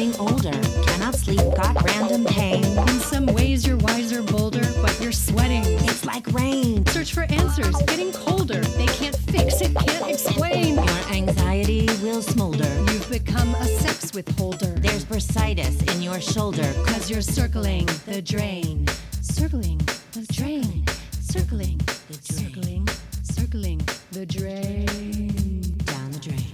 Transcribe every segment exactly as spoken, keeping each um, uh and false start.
getting older. Cannot sleep, got random pain. In some ways you're wiser, bolder, but you're sweating. It's like rain. Search for answers, getting colder. They can't fix it, can't explain. Your anxiety will smolder. You've become a sex withholder. There's bursitis in your shoulder. Cause you're circling the drain. Circling the drain. Circling, The drain. circling, circling the drain. Down the drain.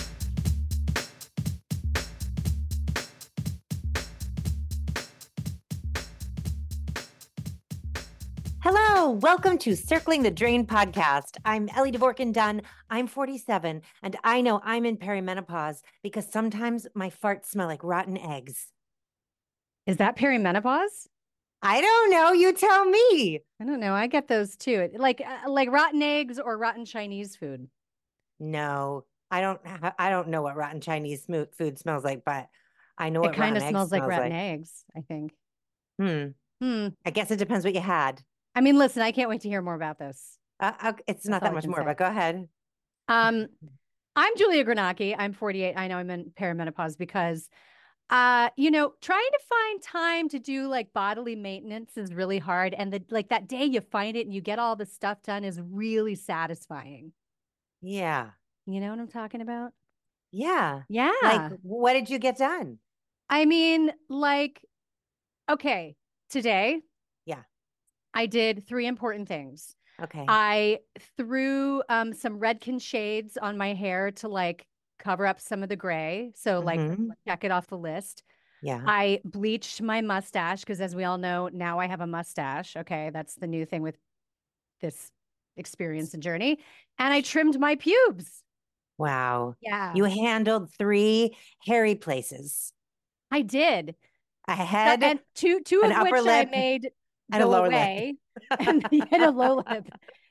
Hello, welcome to Circling the Drain podcast. I'm Ellie Dvorkin Dunn. I'm forty-seven, and I know I'm in perimenopause because sometimes my farts smell like rotten eggs. Is that perimenopause? I don't know. You tell me. I don't know. I get those too. Like uh, like rotten eggs or rotten Chinese food. No, I don't. Ha- I don't know what rotten Chinese smo- food smells like, but I know It what kind rotten of eggs smells like smells rotten like. eggs, I think. Hmm. Hmm. I guess it depends what you had. I mean, listen, I can't wait to hear more about this. Uh, uh, it's not all that I much can more, say. but go ahead. Um, I'm Julia Granacki. I'm forty-eight. I know I'm in perimenopause because, uh, you know, trying to find time to do like bodily maintenance is really hard. And the like that day you find it and you get all the stuff done is really satisfying. Yeah. You know what I'm talking about? Yeah. Yeah. Like, what did you get done? I mean, like, okay, today Yeah. I did three important things. Okay. I threw um, some Redken shades on my hair to like cover up some of the gray. So like Mhm. check it off the list. Yeah. I bleached my mustache because as we all know, now I have a mustache. Okay. That's the new thing with this experience and journey. And I trimmed my pubes. Wow. Yeah, You handled three hairy places. I did. A So- head, and two two an of upper which I lip, made and a go lower lip. away. and, and a low lip.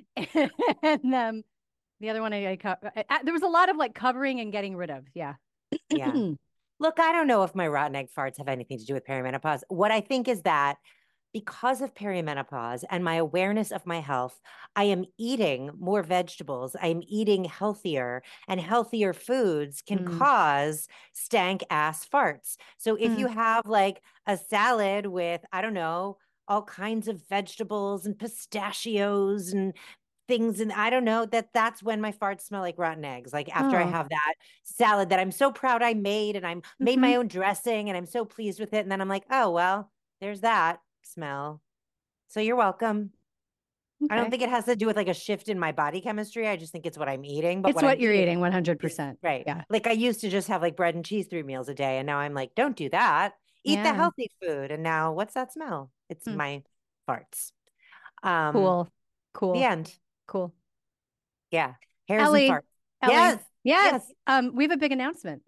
and um the other one I, I, co- I, I there was a lot of like covering and getting rid of. Yeah. Yeah. Look, I don't know if my rotten egg farts have anything to do with perimenopause. What I think is that because of perimenopause and my awareness of my health, I am eating more vegetables. I am eating healthier, and healthier foods can Mm. cause stank ass farts. So if Mm. you have like a salad with, I don't know, all kinds of vegetables and pistachios and things, and I don't know, that that's when my farts smell like rotten eggs. Like after I Oh. have that salad that I'm so proud I made, and I'm made my own dressing and I'm so pleased with it, and then I'm like, oh well, there's that smell. So you're welcome. I don't Okay. think it has to do with like a shift in my body chemistry. I just think it's what I'm eating. But It's what, what I'm you're eating eating, one hundred is- percent. right. Yeah. Like I used to just have like bread and cheese three meals a day, and now I'm like, don't do that. Eat the Yeah. healthy food. And now what's that smell? It's Hmm. my farts. Um, Cool. Cool. The end. Cool. Yeah. Hairs Ellie, and farts. Ellie, Yes. Yes. Yes. Um, we have a big announcement.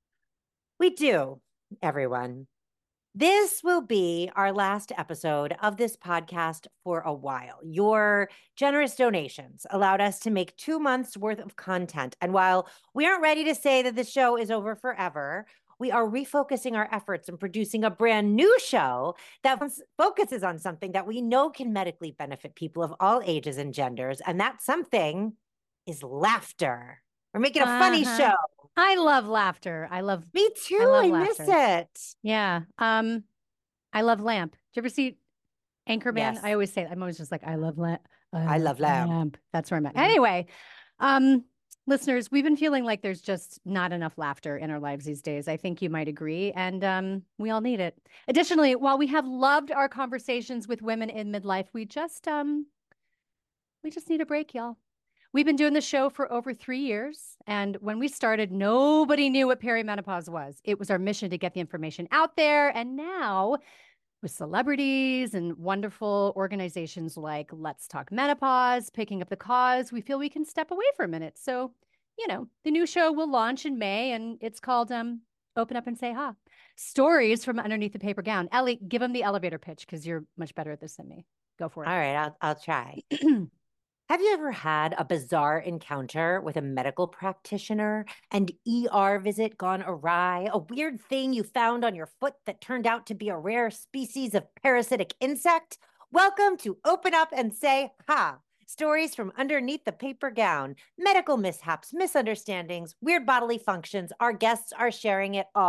We do, everyone. This will be our last episode of this podcast for a while. Your generous donations allowed us to make two months worth of content. And while we aren't ready to say that the show is over forever, we are refocusing our efforts and producing a brand new show that focuses on something that we know can medically benefit people of all ages and genders. And that something is laughter. We're making a funny Uh-huh. show. I love laughter. I love Me too. I love I miss laughter. it. Yeah. Um, I love Lamp. Do you ever see Anchorman? Yes. I always say I'm always just like, I love Lamp. I love Lamp. That's where I'm at. Mhm. Anyway, um, listeners, we've been feeling like there's just not enough laughter in our lives these days. I think you might agree, and um, we all need it. Additionally, while we have loved our conversations with women in midlife, we just um, we just need a break, y'all. We've been doing the show for over three years. And when we started, nobody knew what perimenopause was. It was our mission to get the information out there. And now, with celebrities and wonderful organizations like Let's Talk Menopause, picking up the cause, we feel we can step away for a minute. So, you know, the new show will launch in May, and it's called um, Open Up and Say Ha. Stories from underneath the paper gown. Ellie, give them the elevator pitch because you're much better at this than me. Go for it. All right, I'll, I'll try. Have you ever had a bizarre encounter with a medical practitioner, an E R visit gone awry, a weird thing you found on your foot that turned out to be a rare species of parasitic insect? Welcome to Open Up and Say Ha. Stories from underneath the paper gown, medical mishaps, misunderstandings, weird bodily functions. Our guests are sharing it all.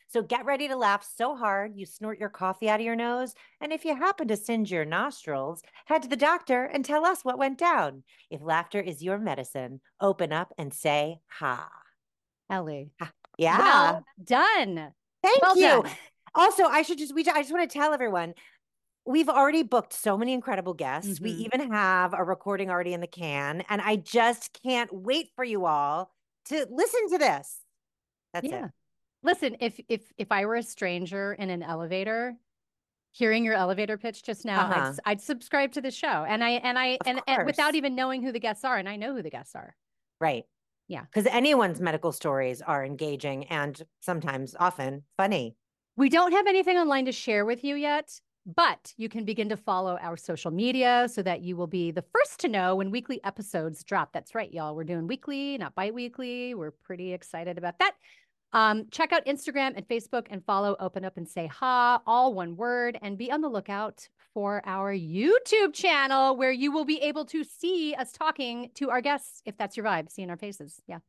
So get ready to laugh so hard you snort your coffee out of your nose. And if you happen to singe your nostrils, head to the doctor and tell us what went down. If laughter is your medicine, open up and say ha. Ellie. Ha. Yeah. Well done. Thank well you. Done. Also, I should just, we, I just want to tell everyone, we've already booked so many incredible guests. Mm-hmm. We even have a recording already in the can. And I just can't wait for you all to listen to this. That's yeah. it. Listen, if if if I were a stranger in an elevator, hearing your elevator pitch just now, Uh-huh. I'd, I'd subscribe to the show, and I and I and, and without even knowing who the guests are, and I know who the guests are. Right. Yeah. Because anyone's medical stories are engaging and sometimes often funny. We don't have anything online to share with you yet, but you can begin to follow our social media so that you will be the first to know when weekly episodes drop. That's right, y'all. We're doing weekly, not bi-weekly. We're pretty excited about that. Um, check out Instagram and Facebook and follow Open Up and Say Ha, all one word, and be on the lookout for our YouTube channel where you will be able to see us talking to our guests, if that's your vibe, seeing our faces. Yeah.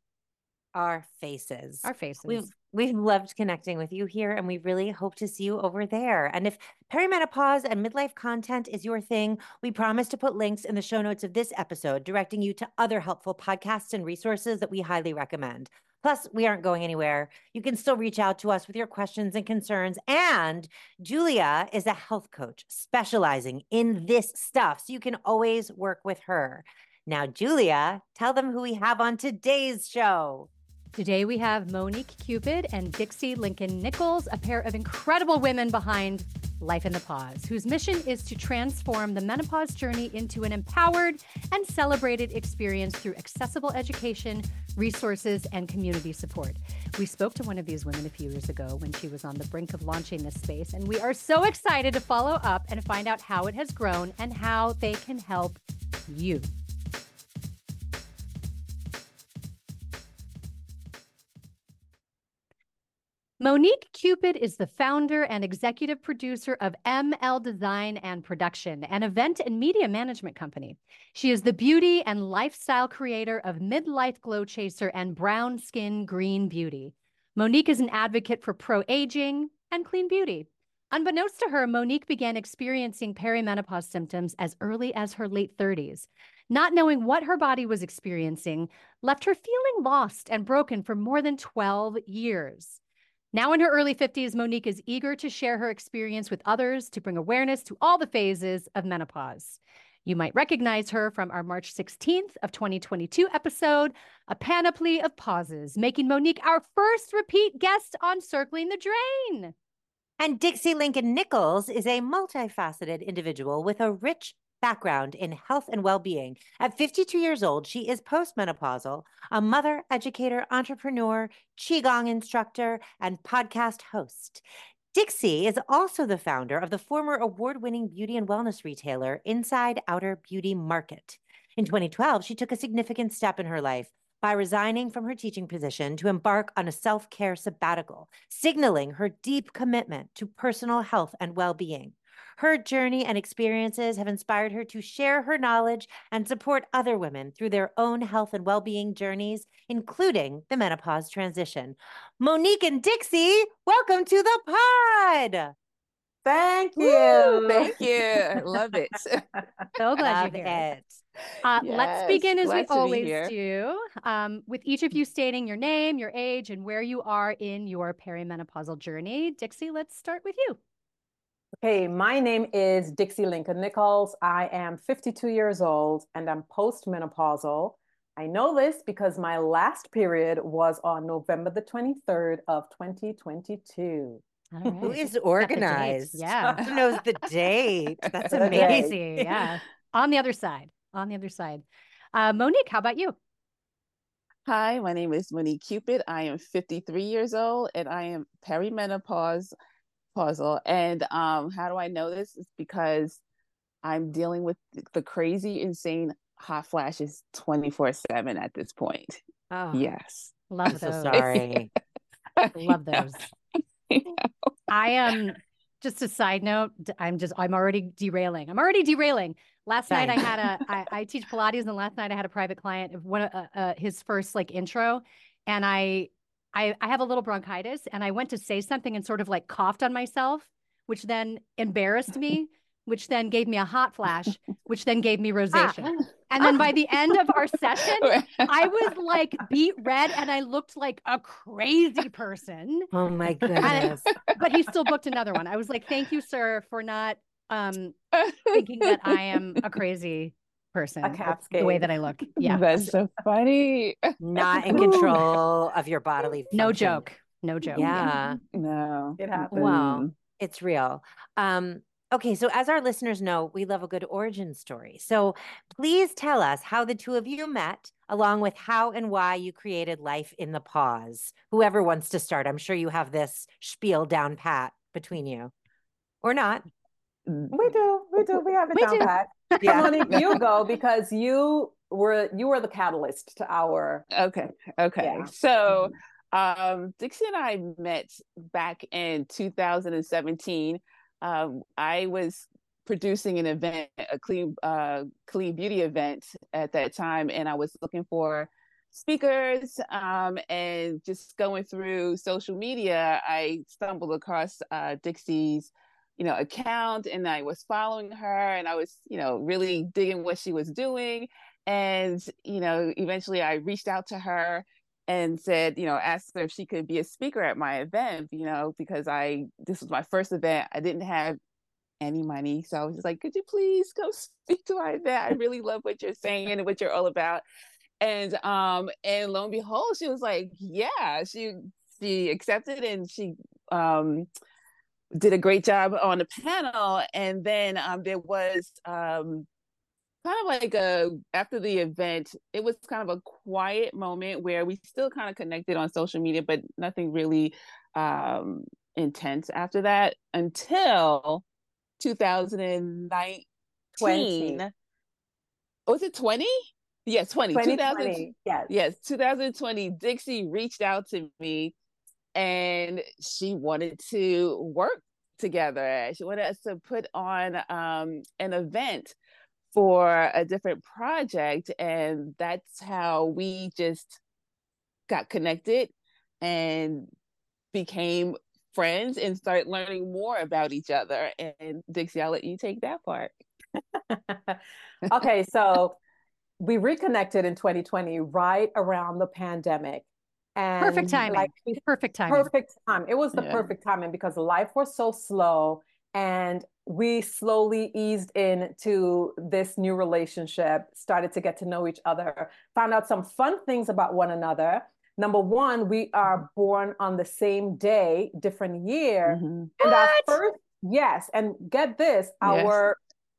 Our faces. Our faces. We've we've loved connecting with you here, and we really hope to see you over there. And if perimenopause and midlife content is your thing, we promise to put links in the show notes of this episode, directing you to other helpful podcasts and resources that we highly recommend. Plus, we aren't going anywhere. You can still reach out to us with your questions and concerns. And Julia is a health coach specializing in this stuff, so you can always work with her. Now, Julia, tell them who we have on today's show. Today we have Monique Cupid and Dixie Lincoln Nichols, a pair of incredible women behind Life in the Pause, whose mission is to transform the menopause journey into an empowered and celebrated experience through accessible education, resources, and community support. We spoke to one of these women a few years ago when she was on the brink of launching this space, and we are so excited to follow up and find out how it has grown and how they can help you. Monique Cupid is the founder and executive producer of M L Design and Production, an event and media management company. She is the beauty and lifestyle creator of Midlife Glow Chaser and Brown Skin Green Beauty. Monique is an advocate for pro-aging and clean beauty. Unbeknownst to her, Monique began experiencing perimenopause symptoms as early as her late thirties. Not knowing what her body was experiencing left her feeling lost and broken for more than twelve years. Now in her early fifties, Monique is eager to share her experience with others to bring awareness to all the phases of menopause. You might recognize her from our March sixteenth of twenty twenty-two episode, A Panoply of Pauses, making Monique our first repeat guest on Circling the Drain. And Dixie Lincoln Nichols is a multifaceted individual with a rich background in health and well-being. At fifty-two years old, she is postmenopausal, a mother, educator, entrepreneur, Qigong instructor, and podcast host. Dixie is also the founder of the former award-winning beauty and wellness retailer Inside Outer Beauty Market. In twenty twelve, she took a significant step in her life by resigning from her teaching position to embark on a self-care sabbatical, signaling her deep commitment to personal health and well-being. Her journey and experiences have inspired her to share her knowledge and support other women through their own health and well-being journeys, including the menopause transition. Monique and Dixie, welcome to the pod. Thank you. Woo, thank you. I love it. So glad Love you're here. it. Uh, Yes, let's begin as we glad to be always here. do, um, with each of you stating your name, your age, and where you are in your perimenopausal journey. Dixie, let's start with you. Okay, my name is Dixie Lincoln Nichols. I am fifty-two years old and I'm postmenopausal. I know this because my last period was on November the twenty-third of twenty twenty-two. All Who right. is Got the date. organized? Yeah. Who knows the date? That's The date. amazing. Crazy. Yeah. On the other side. On the other side. Uh, Monique, how about you? Hi, my name is Monique Cupid. I am fifty-three years old and I am perimenopause pausal. And um, how do I know this? It's because I'm dealing with the crazy, insane hot flashes twenty-four seven at this point. Oh, Yes. love I'm those. so sorry. Love those. I am um, just a side note. I'm just, I'm already derailing. I'm already derailing. Last night I Fine. had a, I, I teach Pilates, and last night I had a private client of one, uh, uh, his first like intro. And I I, I have a little bronchitis, and I went to say something and sort of like coughed on myself, which then embarrassed me, which then gave me a hot flash, which then gave me rosacea. Ah. And then by the end of our session, I was like beet red and I looked like a crazy person. Oh my goodness. And, but he still booked another one. I was like, thank you, sir, for not um, thinking that I am a crazy person. A with cascade. the way that I look. Yeah. That's so funny. Not in control of your bodily function. No joke. No joke. Yeah. No. It happens. Wow. It's real. Um, okay, so as our listeners know, we love a good origin story. So please tell us how the two of you met, along with how and why you created Life in the Pause. Whoever wants to start, I'm sure you have this spiel down pat between you, or not. We do, we do, we have it We down do. pat. Yeah. Monique, you go because you were you were the catalyst to our. Okay. Okay. Yeah. So um Dixie and I met back in two thousand seventeen. Um, I was producing an event, a clean uh clean beauty event at that time, and I was looking for speakers, um, and just going through social media, I stumbled across uh Dixie's you know, account, and I was following her, and I was, you know, really digging what she was doing. And, you know, eventually I reached out to her and said, you know, asked her if she could be a speaker at my event, you know, because I, this was my first event. I didn't have any money. So I was just like, could you please go speak to my event? I really love what you're saying and what you're all about. And, um, and lo and behold, she was like, yeah, she, she accepted, and she, um, did a great job on the panel. And then um, there was um, kind of like a, after the event, it was kind of a quiet moment where we still kind of connected on social media, but nothing really um, intense after that until two thousand nineteen. twenty. Was it twenty? Yes, twenty. twenty two thousand, twenty. Yes. yes, two thousand twenty. Dixie reached out to me, and she wanted to work together. She wanted us to put on um, an event for a different project. And that's how we just got connected and became friends and started learning more about each other. And Dixie, I'll let you take that part. Okay, so we reconnected in twenty twenty, right around the pandemic. And Perfect timing. like Perfect timing. perfect time. It was the Yeah. perfect timing because life was so slow, and we slowly eased into this new relationship, started to get to know each other, found out some fun things about one another. Number one, we are born on the same day, different year. Mm-hmm. And our What? first, yes, and get this, Yes. our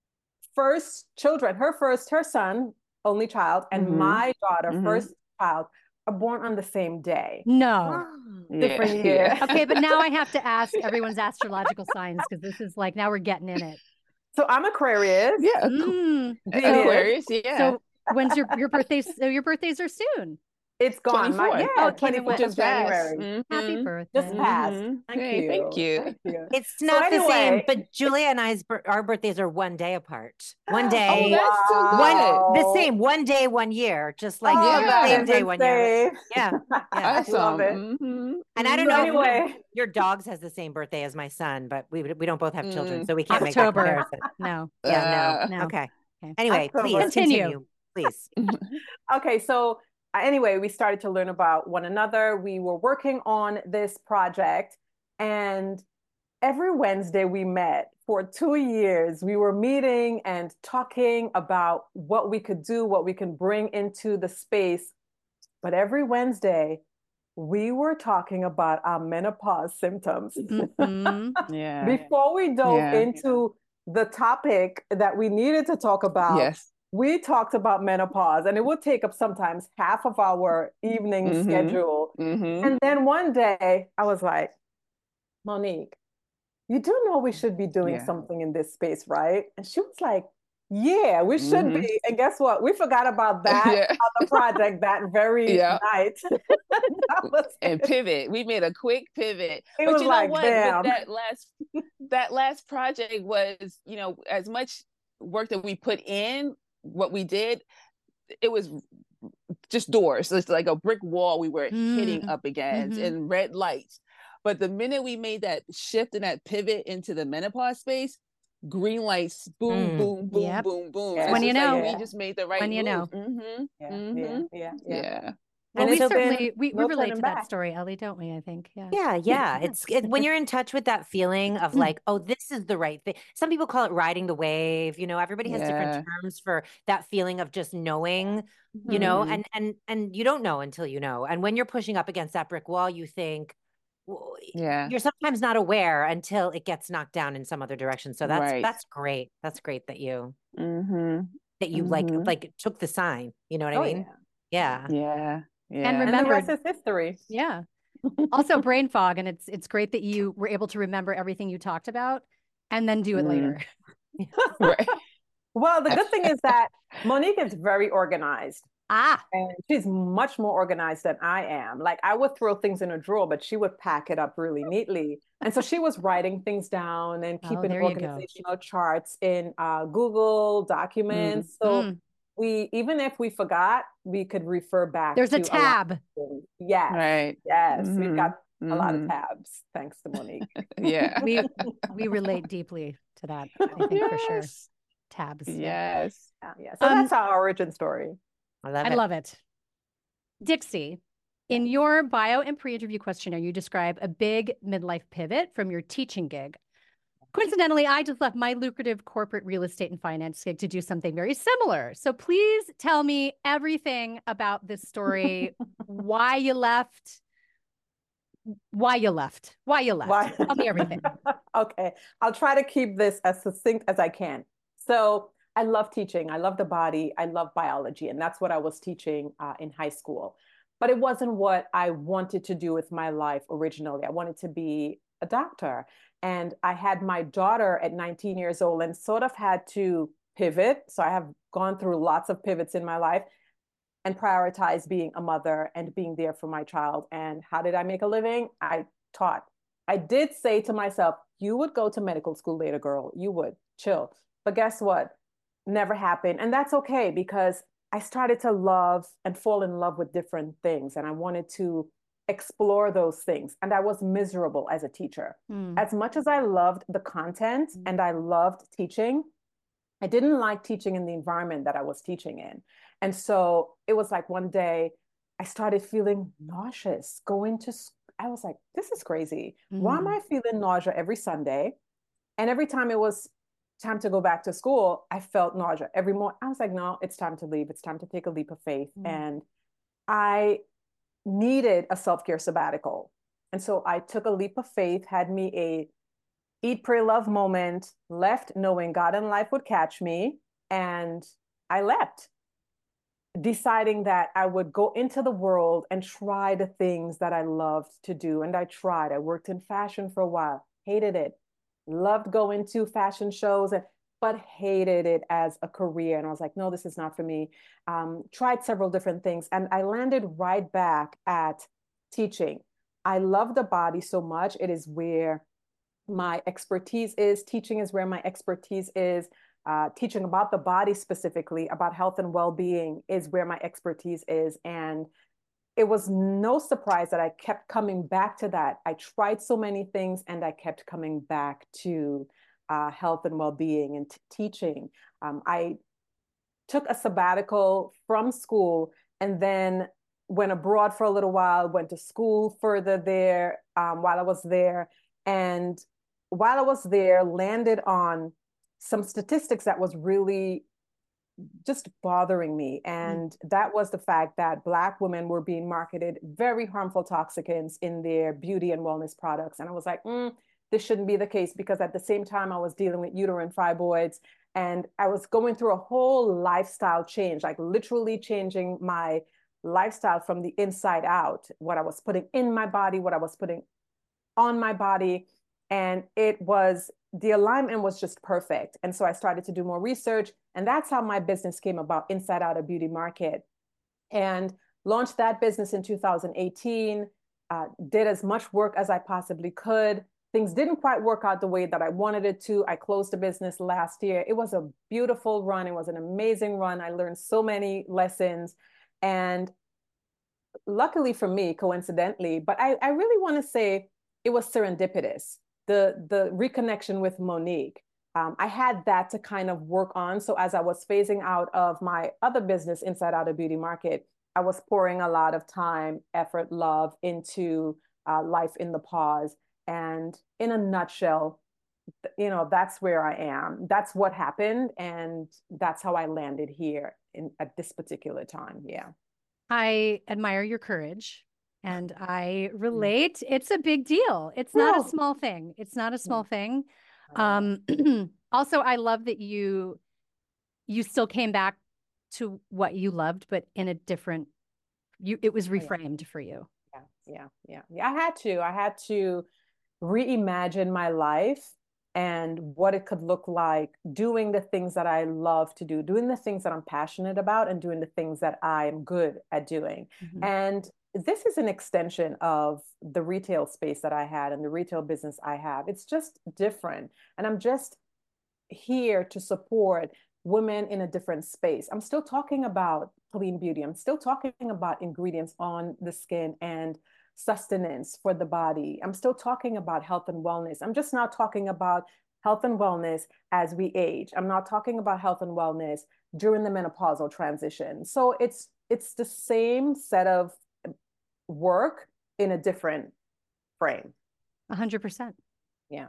first children, her first, her son, only child, and Mhm. my daughter, Mhm. first child, are born on the same day. No. Different Yeah. year. Yeah. Okay, but now I have to ask everyone's astrological signs, because this is like, now we're getting in it. So I'm Aquarius. Yeah. Mm. Genius. Aquarius, yeah. So when's your your birthday? So your birthdays are soon. It's gone. My, twenty-fourth. yeah, Oh, it came and twenty-fourth went. of January. Mhm. Happy birthday. Just passed. Mhm. Thank Hey, you. thank you. Thank you. It's So not the same, anyway- but Julia and I's bir- our birthdays are one day apart. One Oh, day, that's too good. one the Wow. same, one day, one year, just like Oh, Yeah. that same is day, one year. insane. Yeah, yeah. I Awesome. love it. Mhm. And I don't So know if anyway, your dogs has the same birthday as my son, but we we don't both have children, Mm. so we can't make that October. comparison. No. Yeah, Uh, no. No. Okay. Okay. Anyway, October. please Continue. continue, please. okay, so uh, anyway, we started to learn about one another. We were working on this project, and every Wednesday we met for two years. We were meeting and talking about what we could do, what we can bring into the space. But every Wednesday, we were talking about our menopause symptoms. Mhm. Yeah. Before we dove Yeah. into the topic that we needed to talk about, Yes. we talked about menopause, and it would take up sometimes half of our evening Mhm. schedule. Mm-hmm. And then one day I was like, Monique, you do know we should be doing Yeah. something in this space, right? And she was like, yeah, we should Mhm. be. And guess what? We forgot about that Yeah. other project that very Yeah. night. That was And it. pivot. We made a quick pivot. It but was you know like, what? bam. With that last that last project was, you know, as much work that we put in, what we did, it was just doors. So it's like a brick wall we were Mm. hitting up against Mhm. and red lights. But the minute we made that shift and that pivot into the menopause space, green lights, boom, Mm. boom, boom, Yep. boom, boom. Yeah. It's When you just like know. we Yeah. just made the right When you know. move. Mm-hmm. Yeah, Mm-hmm. yeah, yeah, yeah. Yeah. Well, And we it's been certainly we, we no relate turning to that back. story, Ellie, don't we? I think. Yeah. Yeah, yeah. It's it, when you're in touch with that feeling of like, oh, this is the right thing. Some people call it riding the wave. You know, everybody has different Yeah. terms for that feeling of just knowing, you Mhm. know, Mhm. and and and you don't know until you know. And when you're pushing up against that brick wall, you think well, Yeah. you're sometimes not aware until it gets knocked down in some other direction. So that's Right. that's great. That's great that you Mm-hmm. that you like Mm-hmm. like took the sign. You know what I Oh, mean? yeah. Yeah. Yeah. Yeah. And And the remembered. rest is history. Yeah. Also brain fog. And it's it's great that you were able to remember everything you talked about and then do it Mm. later. Right. Well, the good thing is that Monique is very organized. Ah. And she's much more organized than I am. Like I would throw things in a drawer, but she would pack it up really neatly. And so she was writing things down and Oh, keeping there you go. organizational charts in uh, Google documents. So Mm. we, even if we forgot, we could refer back There's to a tab. things. Yes, Right. yes, we've Mhm. got a lot of Mhm. tabs thanks to Monique. Yeah. We we relate deeply to that, I think for sure. Yes. Tabs. Yes. Yeah, yeah. So Um, that's our origin story. I love I it. love it. Dixie, in your bio and pre-interview questionnaire, you describe a big midlife pivot from your teaching gig. Coincidentally, I just left my lucrative corporate real estate and finance gig to do something very similar. So please tell me everything about this story, why you left, why you left, why you left. Why? Tell me everything. Okay, I'll try to keep this as succinct as I can. So I love teaching. I love the body. I love biology. And that's what I was teaching uh, in high school. But it wasn't what I wanted to do with my life originally. I wanted to be a doctor. And I had my daughter at nineteen years old and sort of had to pivot. So I have gone through lots of pivots in my life and prioritize being a mother and being there for my child. And how did I make a living? I taught. I did say to myself, you would go to medical school later, girl. You would chill. But guess what? Never happened. And that's okay because I started to love and fall in love with different things. And I wanted to explore those things. And I was miserable as a teacher. Hmm. As much as I loved the content and I loved teaching, I didn't like teaching in the environment that I was teaching in. And so it was like one day I started feeling nauseous going to school. I was like, this is crazy. Why am Mhm. I feeling nausea every Sunday? And every time it was time to go back to school, I felt nausea every morning. I was like, no, it's time to leave. It's time to take a leap of faith. Mm. And I needed a self-care sabbatical. And so I took a leap of faith, had me a eat, pray, love moment, left knowing God and life would catch me. And I left, deciding that I would go into the world and try the things that I loved to do. And I tried. I worked in fashion for a while, hated it, loved going to fashion shows, and, but hated it as a career. And I was like, no, this is not for me. Um, tried several different things. And I landed right back at teaching. I love the body so much. It is where my expertise is. Teaching is where my expertise is. Uh, teaching about the body specifically, about health and well-being is where my expertise is. And it was no surprise that I kept coming back to that. I tried so many things and I kept coming back to uh, health and well-being and t- teaching. Um, I took a sabbatical from school and then went abroad for a little while, went to school further there um, while I was there. And while I was there, landed on some statistics that was really just bothering me. And mm. that was the fact that Black women were being marketed very harmful toxicants in their beauty and wellness products. And I was like, mm, this shouldn't be the case, because at the same time I was dealing with uterine fibroids and I was going through a whole lifestyle change, like literally changing my lifestyle from the inside out, what I was putting in my body, what I was putting on my body. And it was, the alignment was just perfect. And so I started to do more research. And that's how my business came about, Inside Out, a beauty market. And launched that business in two thousand eighteen, uh, did as much work as I possibly could. Things didn't quite work out the way that I wanted it to. I closed the business last year. It was a beautiful run. It was an amazing run. I learned so many lessons. And luckily for me, coincidentally, but I, I really want to say it was serendipitous. The the reconnection with Monique. Um, I had that to kind of work on. So as I was phasing out of my other business, Inside Out of Beauty Market, I was pouring a lot of time, effort, love into uh, Life in the Pause. And in a nutshell, you know, that's where I am. That's what happened. And that's how I landed here in, at this particular time. Yeah. I admire your courage and I relate. It's a big deal. It's not a small thing. It's not a small thing. Um, also, I love that you you still came back to what you loved, but in a different, you it was reframed for you. Yeah, yeah, yeah, yeah. I had to. I had to reimagine my life and what it could look like doing the things that I love to do, doing the things that I'm passionate about, and doing the things that I am good at doing. Mm-hmm. And this is an extension of the retail space that I had and the retail business I have. It's just different. And I'm just here to support women in a different space. I'm still talking about clean beauty. I'm still talking about ingredients on the skin and sustenance for the body. I'm still talking about health and wellness. I'm just not talking about health and wellness as we age. I'm not talking about health and wellness during the menopausal transition. So it's it's the same set of work in a different frame. A hundred percent. Yeah.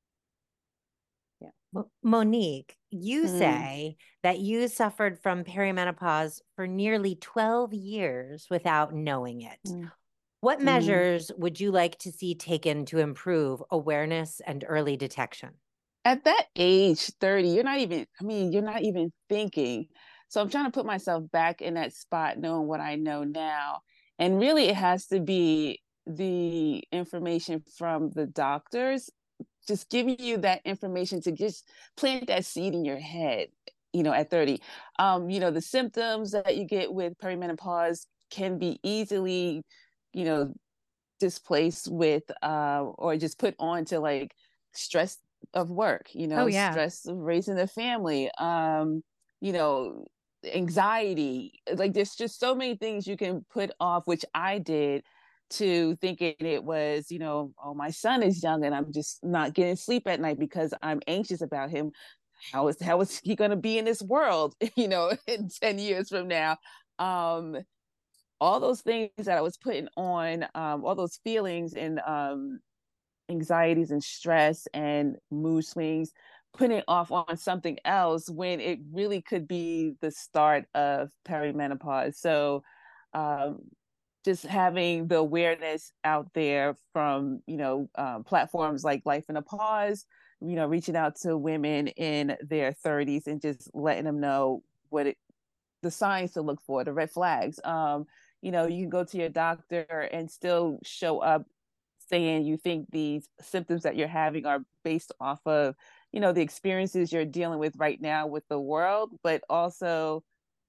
Yeah. Monique, you mm. say that you suffered from perimenopause for nearly twelve years without knowing it. Mm. What mm. measures would you like to see taken to improve awareness and early detection? At that age, thirty, you're not even, I mean, you're not even thinking. So I'm trying to put myself back in that spot, knowing what I know now. And really, it has to be the information from the doctors, just giving you that information to just plant that seed in your head, you know, at thirty. Um, you know, the symptoms that you get with perimenopause can be easily, you know, displaced with, uh, or just put on to like stress of work, you know, oh, yeah. stress of raising a family, um, you know, anxiety. Like there's just so many things you can put off, which I did, to thinking it was, you know, oh, my son is young and I'm just not getting sleep at night because I'm anxious about him. How is how is he going to be in this world, you know, in ten years from now? Um, all those things that I was putting on, um, all those feelings and um, anxieties and stress and mood swings, putting it off on something else when it really could be the start of perimenopause. So um, just having the awareness out there from, you know, um, platforms like Life in a Pause, you know, reaching out to women in their thirties and just letting them know what it, the signs to look for, the red flags. Um, you know, you can go to your doctor and still show up saying you think these symptoms that you're having are based off of, you know, the experiences you're dealing with right now with the world, but also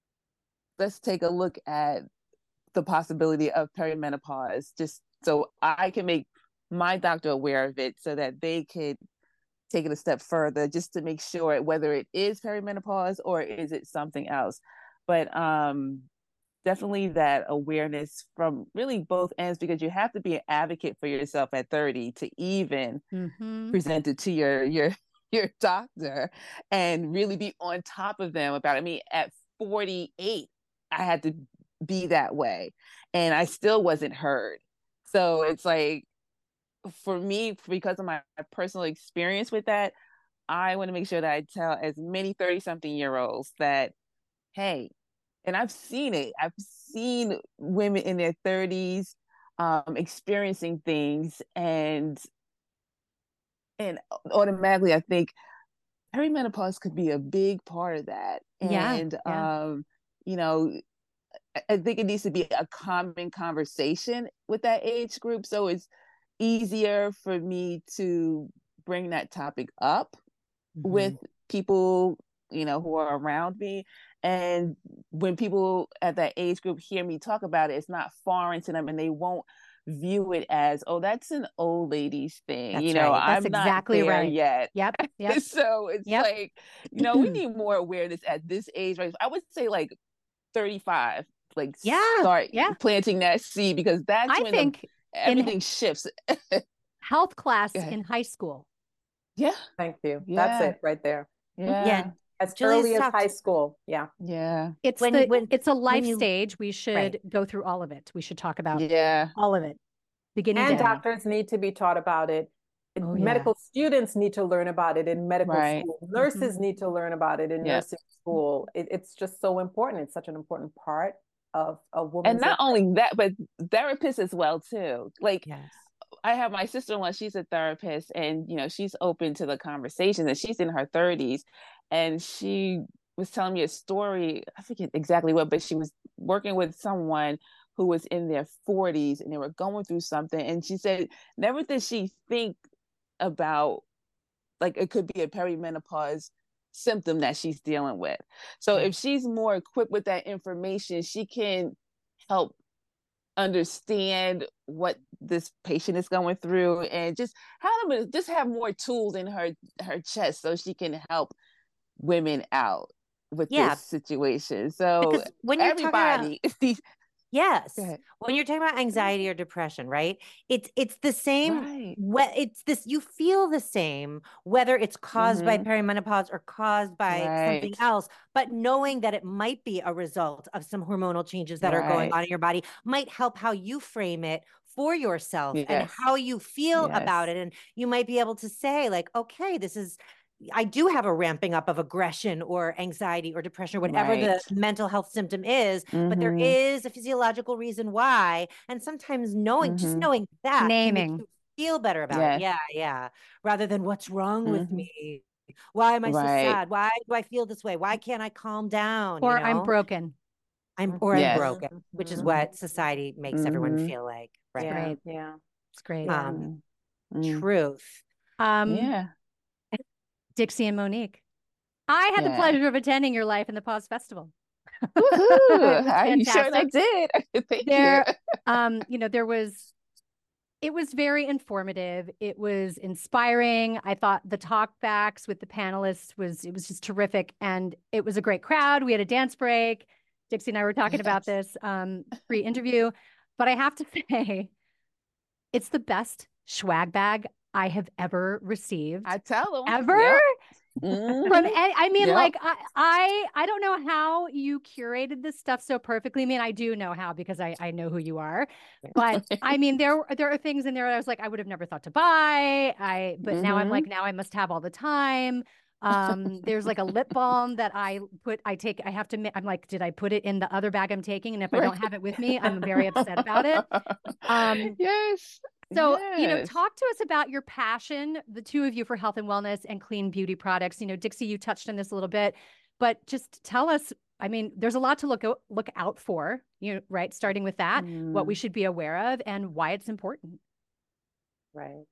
let's take a look at the possibility of perimenopause, just so I can make my doctor aware of it so that they could take it a step further, just to make sure whether it is perimenopause or is it something else. But um, definitely that awareness from really both ends, because you have to be an advocate for yourself at thirty to even mm-hmm. present it to your your your doctor and really be on top of them about it. I mean, at forty-eight, I had to be that way and I still wasn't heard. So it's like, for me, because of my personal experience with that, I want to make sure that I tell as many thirty something year olds that, hey, and I've seen it. I've seen women in their thirties um, experiencing things, and and automatically I think perimenopause could be a big part of that. Yeah, and yeah. um, you know, I think it needs to be a common conversation with that age group, so it's easier for me to bring that topic up mm-hmm. with people, you know, who are around me. And when people at that age group hear me talk about it, it's not foreign to them, and they won't view it as, oh, that's an old lady's thing. That's you know, right. That's I'm exactly not there right. yet. Yep. Yep. So it's yep. like, you know, we need more awareness at this age, right? I would say like thirty-five like Yeah, start yeah. planting that seed, because that's I when think the, everything shifts. Health class Okay. in high school. Yeah. Thank you. Yeah. That's it right there. Yeah. yeah. As Julie's early as talked- high school. Yeah. Yeah. It's When- the when- it's a life when you- stage. We should Right. go through all of it. We should talk about Yeah. all of it, beginning And to end. doctors need to be taught about it. Oh, yeah. Medical students need to learn about it in medical Right. school. Nurses need to learn about it in Yeah. nursing school. It, it's just so important. It's such an important part of a woman's And not life. only that, but therapists as well too. Like Yes. I have my sister-in-law, she's a therapist, and you know, she's open to the conversation, and she's in her thirties, and she was telling me a story, I forget exactly what, but she was working with someone who was in their forties and they were going through something, and she said never did she think about like it could be a perimenopause symptom that she's dealing with. So Right. if she's more equipped with that information, she can help understand what this patient is going through, and just how to just have more tools in her her chest so she can help women out with Yeah. this situation. So Because when you're talking about everybody these yes, Go ahead. when you're talking about anxiety or depression, right? It's it's the same. Right. whe- It's this. You feel the same whether it's caused by Mhm. perimenopause or caused by something Right. else. But knowing that it might be a result of some hormonal changes that are going Right. on in your body might help how you frame it for yourself and Yes. how you feel about Yes. it. And you might be able to say, like, okay, this is. I do have a ramping up of aggression or anxiety or depression or whatever the Right. mental health symptom is, but there Mhm. is a physiological reason why. And sometimes knowing, just Mhm. knowing that can make Naming. you feel better about Yes. it. Yeah, yeah. Rather than what's wrong with Mhm. me? Why am I so Right. sad? Why do I feel this way? Why can't I calm down? Or you I'm know, broken. I'm or I'm Yes. broken, which is Mhm. what society makes everyone Mhm. feel like. Right. Yeah. Great. Yeah. It's great. Yeah. Um, Mm. truth. Um, Yeah. Dixie and Monique. I had the Yeah. pleasure of attending your Life in the Pause Festival. Woohoo! It was I'm sure I fantastic. did. Thank There, you. um, you know, there was, it was very informative. It was inspiring. I thought the talk backs with the panelists was, it was just terrific. And it was a great crowd. We had a dance break. Dixie and I were talking about Yes. this um, pre-interview, but I have to say, it's the best swag bag I have ever received. I tell them. Ever? Yep. From Mhm. any, I mean, Yep. like I, I, I don't know how you curated this stuff so perfectly. I mean, I do know how because I, I know who you are. But I mean, there, there are things in there that I was like, I would have never thought to buy. I, but now I'm Mhm. like, now I must have all the time. Um, there's like a lip balm that I put, I take, I have to, mi- I'm like, did I put it in the other bag I'm taking? And if I don't have it with me, I'm very upset about it. Um, Yes. So, you know, Yes. talk to us about your passion, the two of you, for health and wellness and clean beauty products. You know, Dixie, you touched on this a little bit, but just tell us, I mean, there's a lot to look o- look out for, you know, right? Starting with that, what we Mm. should be aware of and why it's important. Right.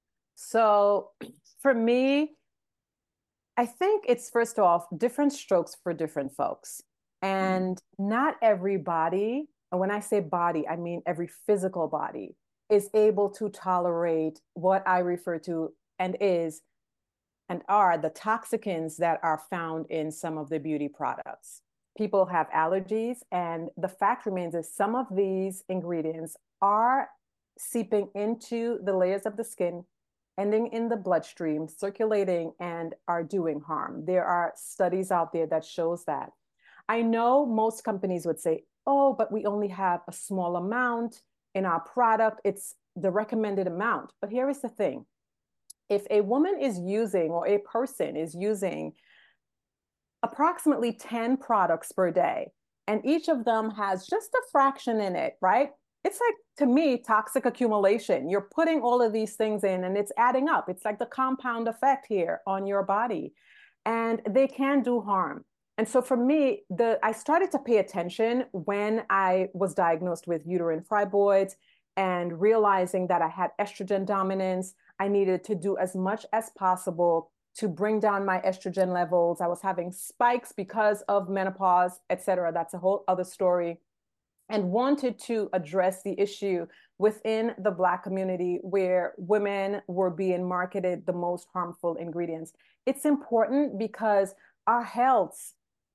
So for me, I think it's first off different strokes for different folks. And not everybody, and when I say body, I mean every physical body, is able to tolerate what I refer to and is and are the toxicants that are found in some of the beauty products. People have allergies, and the fact remains is some of these ingredients are seeping into the layers of the skin, ending in the bloodstream, circulating, and are doing harm. There are studies out there that shows that. I know most companies would say, oh, but we only have a small amount in our product. It's the recommended amount. But here is the thing. If a woman is using or a person is using approximately ten products per day, and each of them has just a fraction in it, right? It's like, to me, toxic accumulation. You're putting all of these things in and it's adding up. It's like the compound effect here on your body, and they can do harm. And so for me, the I started to pay attention when I was diagnosed with uterine fibroids and realizing that I had estrogen dominance. I needed to do as much as possible to bring down my estrogen levels. I was having spikes because of menopause, et cetera. That's a whole other story. And wanted to address the issue within the Black community where women were being marketed the most harmful ingredients. It's important because our health,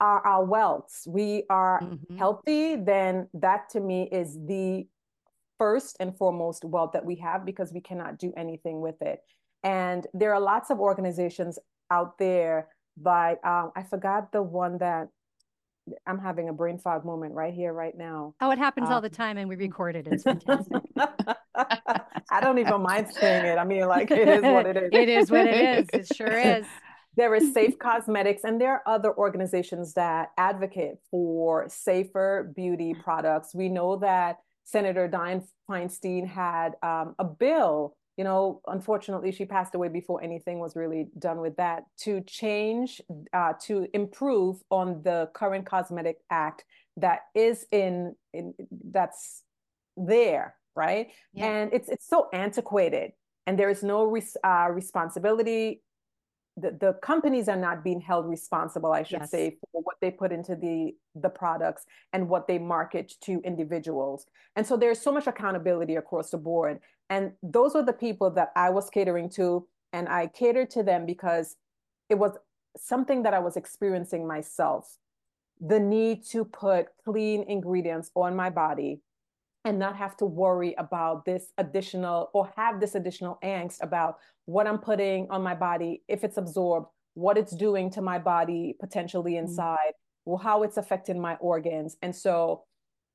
are our wealths. We are Mhm. healthy, then that to me is the first and foremost wealth that we have, because we cannot do anything with it. And there are lots of organizations out there, but um, I forgot the one that I'm having a brain fog moment right here, right now. Oh, it happens all Um, the time, and we record it. It's fantastic. I don't even mind saying it. I mean, like, it is what it is. It is what it is. It sure is. There is Safe Cosmetics, and there are other organizations that advocate for safer beauty products. We know that Senator Dianne Feinstein had um, a bill, you know, unfortunately, she passed away before anything was really done with that, to change, uh, to improve on the current Cosmetic Act that is in, in that's there, right? Yeah. And it's it's so antiquated, and there is no res- uh, responsibility. The, the companies are not being held responsible, I should Yes. say, for what they put into the the products and what they market to individuals. And so there's so much accountability across the board. And those were the people that I was catering to, and I catered to them because it was something that I was experiencing myself. The need to put clean ingredients on my body and not have to worry about this additional, or have this additional angst about what I'm putting on my body, if it's absorbed, what it's doing to my body potentially inside, mm. well, how it's affecting my organs. And so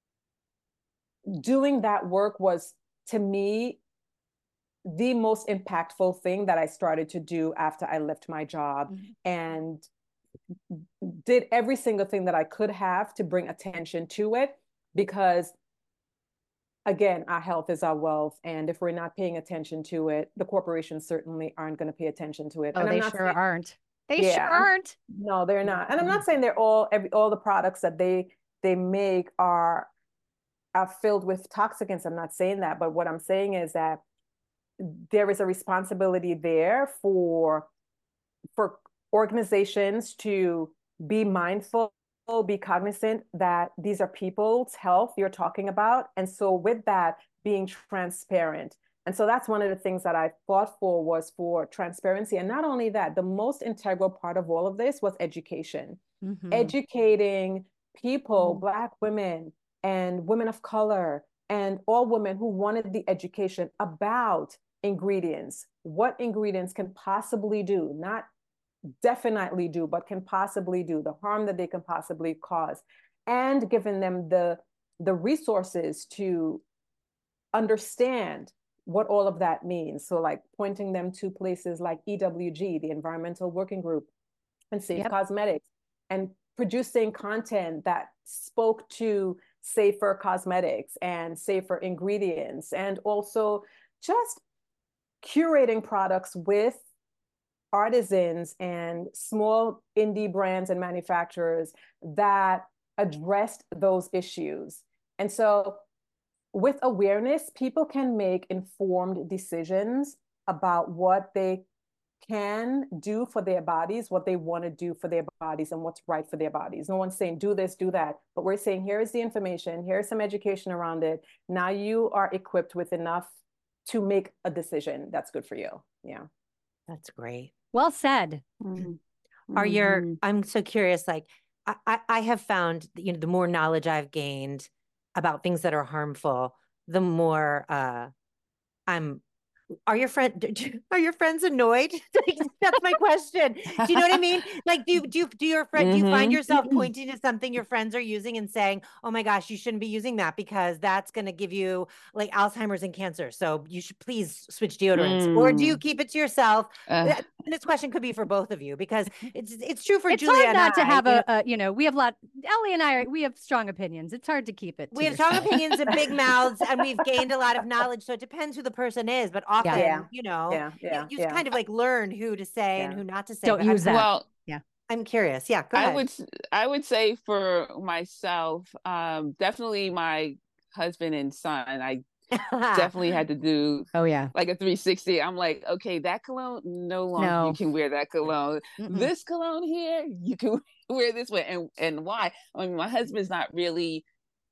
doing that work was, to me, the most impactful thing that I started to do after I left my job, mm. and did every single thing that I could have to bring attention to it, because again, our health is our wealth. And if we're not paying attention to it, the corporations certainly aren't going to pay attention to it. Oh, and they I'm not sure saying, aren't. They yeah, sure aren't. No, they're not. And I'm not saying they're all, every, all the products that they, they make are, are filled with toxicants. I'm not saying that. But what I'm saying is that there is a responsibility there for, for organizations to be mindful, be cognizant that these are people's health you're talking about. And so with that, being transparent. And so that's one of the things that I fought for, was for transparency. And not only that, the most integral part of all of this was education. Mm-hmm. Educating people, mm-hmm. Black women and women of color, and all women who wanted the education about ingredients, what ingredients can possibly do, not definitely do, but can possibly do, the harm that they can possibly cause, and giving them the the resources to understand what all of that means. So like pointing them to places like E W G, the Environmental Working Group, and Safe yep. Cosmetics, and producing content that spoke to safer cosmetics and safer ingredients, and also just curating products with artisans and small indie brands and manufacturers that addressed those issues. And so with awareness, people can make informed decisions about what they can do for their bodies, what they want to do for their bodies, and what's right for their bodies. No one's saying do this, do that, but we're saying here is the information, here's some education around it. Now you are equipped with enough to make a decision that's good for you. Yeah. That's great. Well said. Mm-hmm. Are your, I'm so curious, like, I, I, I have found, you know, the more knowledge I've gained about things that are harmful, the more uh, I'm, are your friend, are your friends annoyed? That's my question. Do you know what I mean? Like, do you, do you, do your friend, mm-hmm. do you find yourself pointing to something your friends are using and saying, oh my gosh, you shouldn't be using that because that's going to give you like Alzheimer's and cancer. So you should please switch deodorants. Mm. Or do you keep it to yourself? Uh, and this question could be for both of you, because it's, it's true for it's Julia hard not and to I, have you a, know, a, you know, we have a lot, Ellie and I, are, we have strong opinions. It's hard to keep it. To we have yourself. strong opinions and big mouths, and we've gained a lot of knowledge. So it depends who the person is, but often, yeah. you know, yeah, yeah, you, you yeah. kind of like learn who to say yeah. and who not to say. Don't but use I'm, that. Well, yeah. I'm curious. Yeah, go I ahead. would, I would say for myself, um, definitely my husband and son, I definitely had to do oh yeah like a three sixty. I'm like, okay, that cologne, no longer no. you can wear that cologne. Mm-mm. This cologne here, you can wear this way. And and why? I mean, my husband's not really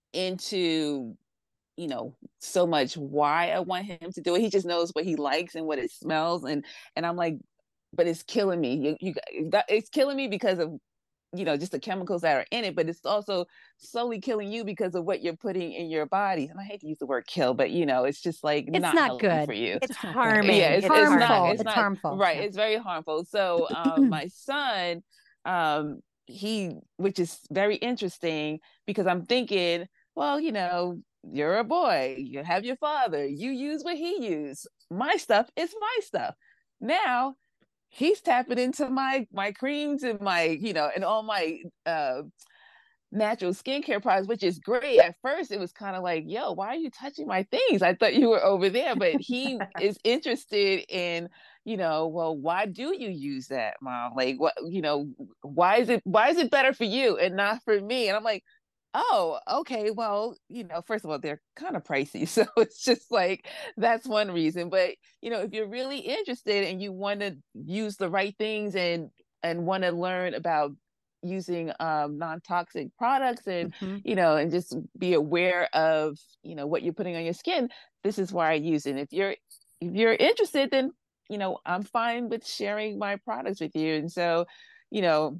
into, you know, so much why I want him to do it. He just knows what he likes and what it smells. And and I'm like, but it's killing me. You, you that, it's killing me because of you know, just the chemicals that are in it, but it's also slowly killing you because of what you're putting in your body. And I hate to use the word kill, but you know, it's just like It's not, not healthy good. for you. It's harming. Yeah, it's, It's it's harmful. not, it's It's not harmful. right. Yeah. It's very harmful. So um, my son, um, he, which is very interesting because I'm thinking, well, you know, you're a boy, you have your father, you use what he used. My stuff is my stuff. Now he's tapping into my my creams and my, you know, and all my uh natural skincare products, which is great. At first it was kind of like, yo, why are you touching my things? I thought you were over there. But he is interested in, you know, well, why do you use that, mom? Like, what, you know, why is it why is it better for you and not for me? And I'm like, oh, okay, well, you know, first of all, they're kind of pricey. So it's just like, that's one reason. But, you know, if you're really interested and you want to use the right things and and want to learn about using um, non-toxic products and, Mhm. you know, and just be aware of, you know, what you're putting on your skin, this is why I use it. If you're if you're interested, then, you know, I'm fine with sharing my products with you. And so, you know,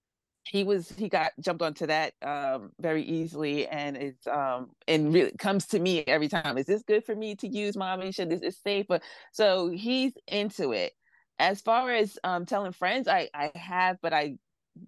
he was he got jumped onto that um very easily, and it's um and really comes to me every time, is this good for me to use, mommy? Should this is safe? But so he's into it. As far as um telling friends, i i have, but i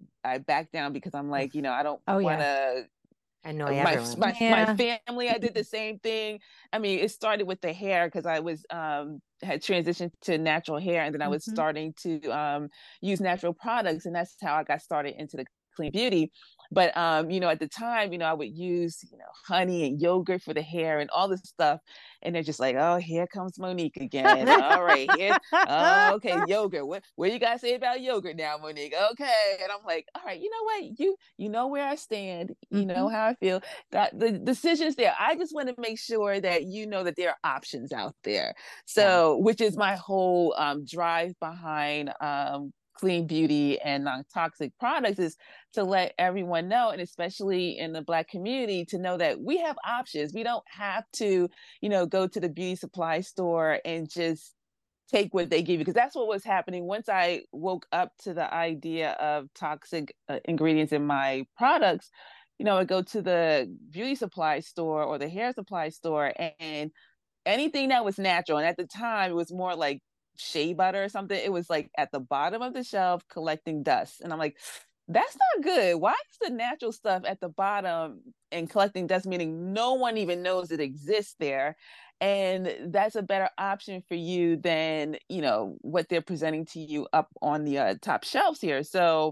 i back down because I'm like, you know, I don't Oh, want yeah. to Annoy my everyone. my my Yeah. family. I did the same thing. I mean, it started with the hair because I was um had transitioned to natural hair, and then I was Mhm. starting to um use natural products, and that's how I got started into the clean beauty. But um, you know, at the time, you know, I would use, you know, honey and yogurt for the hair and all this stuff, and they're just like, oh, here comes Monique again. All right, here, oh, okay, yogurt. What what you gotta say about yogurt now, Monique? Okay, and I'm like, all right, you know what, you you know where I stand, you know Mhm. how I feel. That the decisions there. I just want to make sure that you know that there are options out there. So, yeah. Which is my whole um, drive behind um, clean beauty and non-toxic products, is to let everyone know, and especially in the Black community, to know that we have options. We don't have to, you know, go to the beauty supply store and just take what they give you, because that's what was happening once I woke up to the idea of toxic uh, ingredients in my products. You know, I go to the beauty supply store or the hair supply store, and anything that was natural, and at the time it was more like shea butter or something, it was like at the bottom of the shelf collecting dust. And I'm like, that's not good. Why is the natural stuff at the bottom and collecting dust, meaning no one even knows it exists there? And that's a better option for you than, you know, what they're presenting to you up on the uh, top shelves here. So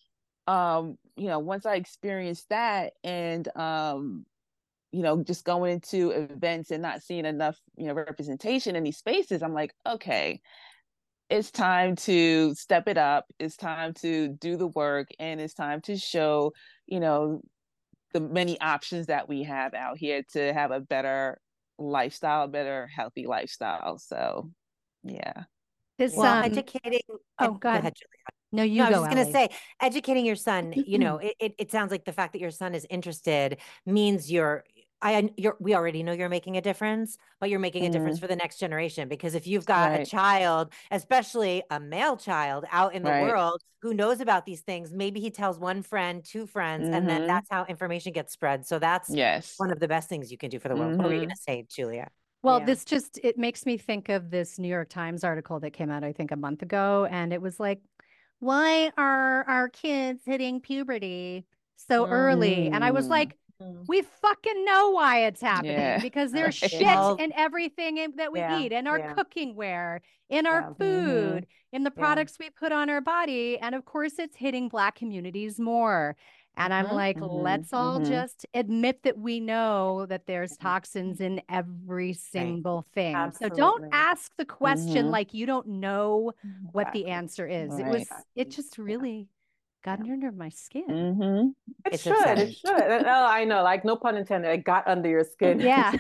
um you know, once I experienced that, and um you know, just going into events and not seeing enough, you know, representation in these spaces, I'm like, okay, it's time to step it up. It's time to do the work, and it's time to show, you know, the many options that we have out here to have a better lifestyle, better healthy lifestyle. So, yeah. This Well, um educating. oh, ed- go Go ahead. ahead, Julia. No, No, you I was go, just going to Ellie. say, educating your son, you know, it, it, it sounds like the fact that your son is interested means you're, I, you're, we already know you're making a difference, but you're making a difference Mm, for the next generation. Because if you've got a right, child, especially a male child out in the right. world who knows about these things, maybe he tells one friend, two friends, and then Mm-hmm. that's how information gets spread. So that's Yes. one of the best things you can do for the world. What were you going Mm-hmm. to say, Julia? Well, Yeah. this just it makes me think of this New York Times article that came out, I think, a month ago, and it was like, why are our kids hitting puberty so early? And I was Mm. like, we fucking know why it's happening, Yeah. because there's Right. shit Well, in everything in- that we Yeah. eat, in our Yeah. cooking ware, in our Yeah. Mm-hmm. food, in the Yeah. products we put on our body. And of course, it's hitting Black communities more. And I'm Mm-hmm. like, Mm-hmm. let's all Mm-hmm. just admit that we know that there's toxins in every right. single thing. So don't Absolutely. ask the question Mm-hmm. like you don't know what the Exactly. answer is. It was, Right. it Exactly. just Yeah. really got Yeah. under my skin. Mm-hmm. It It's should. It upsetting. should. Uh, Oh, I know. Like, no pun intended. It got under your skin. Yeah.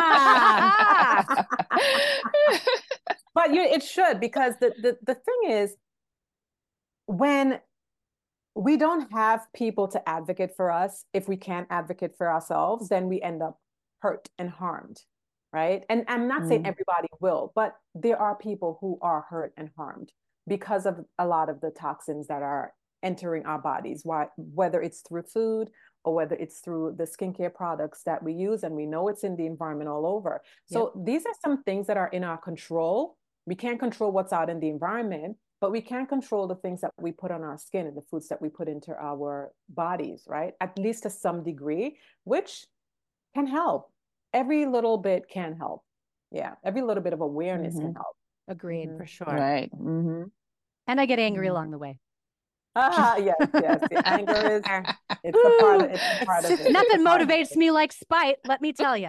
Ah, But you, it should, because the, the the thing is, when we don't have people to advocate for us, if we can't advocate for ourselves, then we end up hurt and harmed, right? And I'm not saying Mm. everybody will, but there are people who are hurt and harmed because of a lot of the toxins that are entering our bodies, why, whether it's through food or whether it's through the skincare products that we use, and we know it's in the environment all over. So yep. these are some things that are in our control. We can't control what's out in the environment, but we can control the things that we put on our skin and the foods that we put into our bodies, right? At least to some degree, which can help. Every little bit can help. Yeah, every little bit of awareness mm-hmm. can help. Agreed, mm-hmm. for sure. Right. Mm-hmm. And I get angry mm-hmm. along the way. Ah, yes, yes. The anger is, it's a part of, it's a part of it. Nothing motivates me like spite, let me tell you.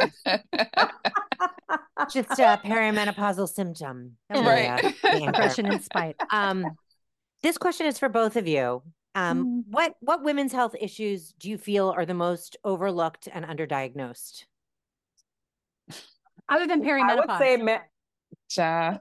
Just a perimenopausal symptom. Right. Uh, aggression and spite. Um, this question is for both of you. Um, mm. What what women's health issues do you feel are the most overlooked and underdiagnosed? Other than perimenopause. I would say me- Ja.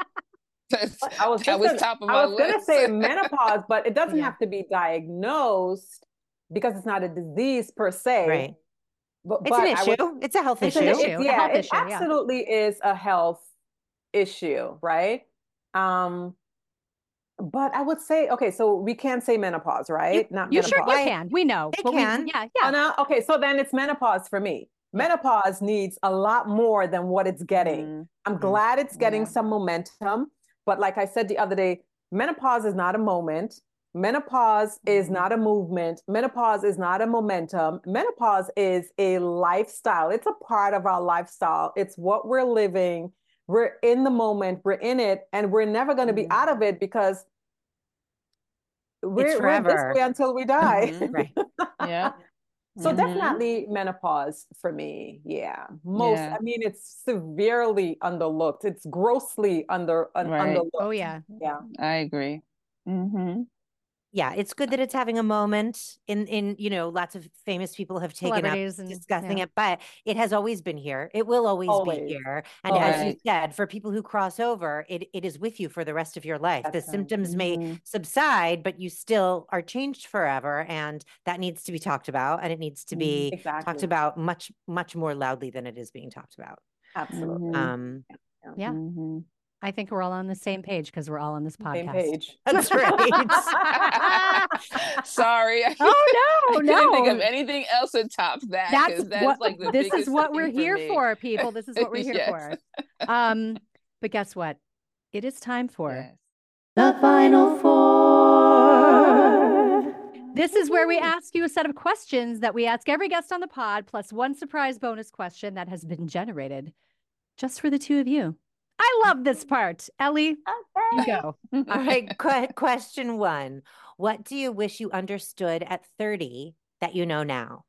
I was, that was gonna, top of I my was list. gonna say menopause, but it doesn't yeah. have to be diagnosed because it's not a disease per se. Right. But, it's but an issue. Would, it's a health it's issue. An, issue. it's, yeah, health it issue, absolutely yeah. is a health issue, right? Um, but I would say, okay, so we can't say menopause, right? You, not you menopause. sure you can. We know. They but can. We, yeah, yeah. Oh, no? Okay, so then it's menopause for me. Menopause needs a lot more than what it's getting. Mm-hmm. I'm mm-hmm. glad it's getting yeah. some momentum. But like I said the other day, menopause is not a moment. Menopause mm-hmm. is not a movement. Menopause is not a momentum. Menopause is a lifestyle. It's a part of our lifestyle. It's what we're living. We're in the moment. We're in it. And we're never going to be mm-hmm. out of it because we're, we're this way until we die. Mm-hmm. Right. Yeah. So mm-hmm. definitely menopause for me. Yeah. Most, yeah. I mean, it's severely underlooked. It's grossly under un, right. underlooked. Oh, yeah. Yeah. I agree. Mm-hmm. Yeah, it's good that it's having a moment in, in you know, lots of famous people have taken up and, discussing yeah. it, but it has always been here. It will always, always. be here. And always. as you said, for people who cross over, it, it is with you for the rest of your life. That's the right. symptoms mm-hmm. may subside, but you still are changed forever. And that needs to be talked about. And it needs to be exactly. talked about much, much more loudly than it is being talked about. Absolutely. Um, yeah. yeah. Mm-hmm. I think we're all on the same page because we're all on this podcast. Same page. That's right. Sorry. I oh no, I no. couldn't think of anything else to top that. That's, that's what. Like the this is what we're for here me. for, people. This is what we're here yes. for. Um, but guess what? It is time for yes. the Final Four. This is where we ask you a set of questions that we ask every guest on the pod, plus one surprise bonus question that has been generated just for the two of you. I love this part. Ellie, okay. you go. All right. Qu- question one. What do you wish you understood at thirty that you know now?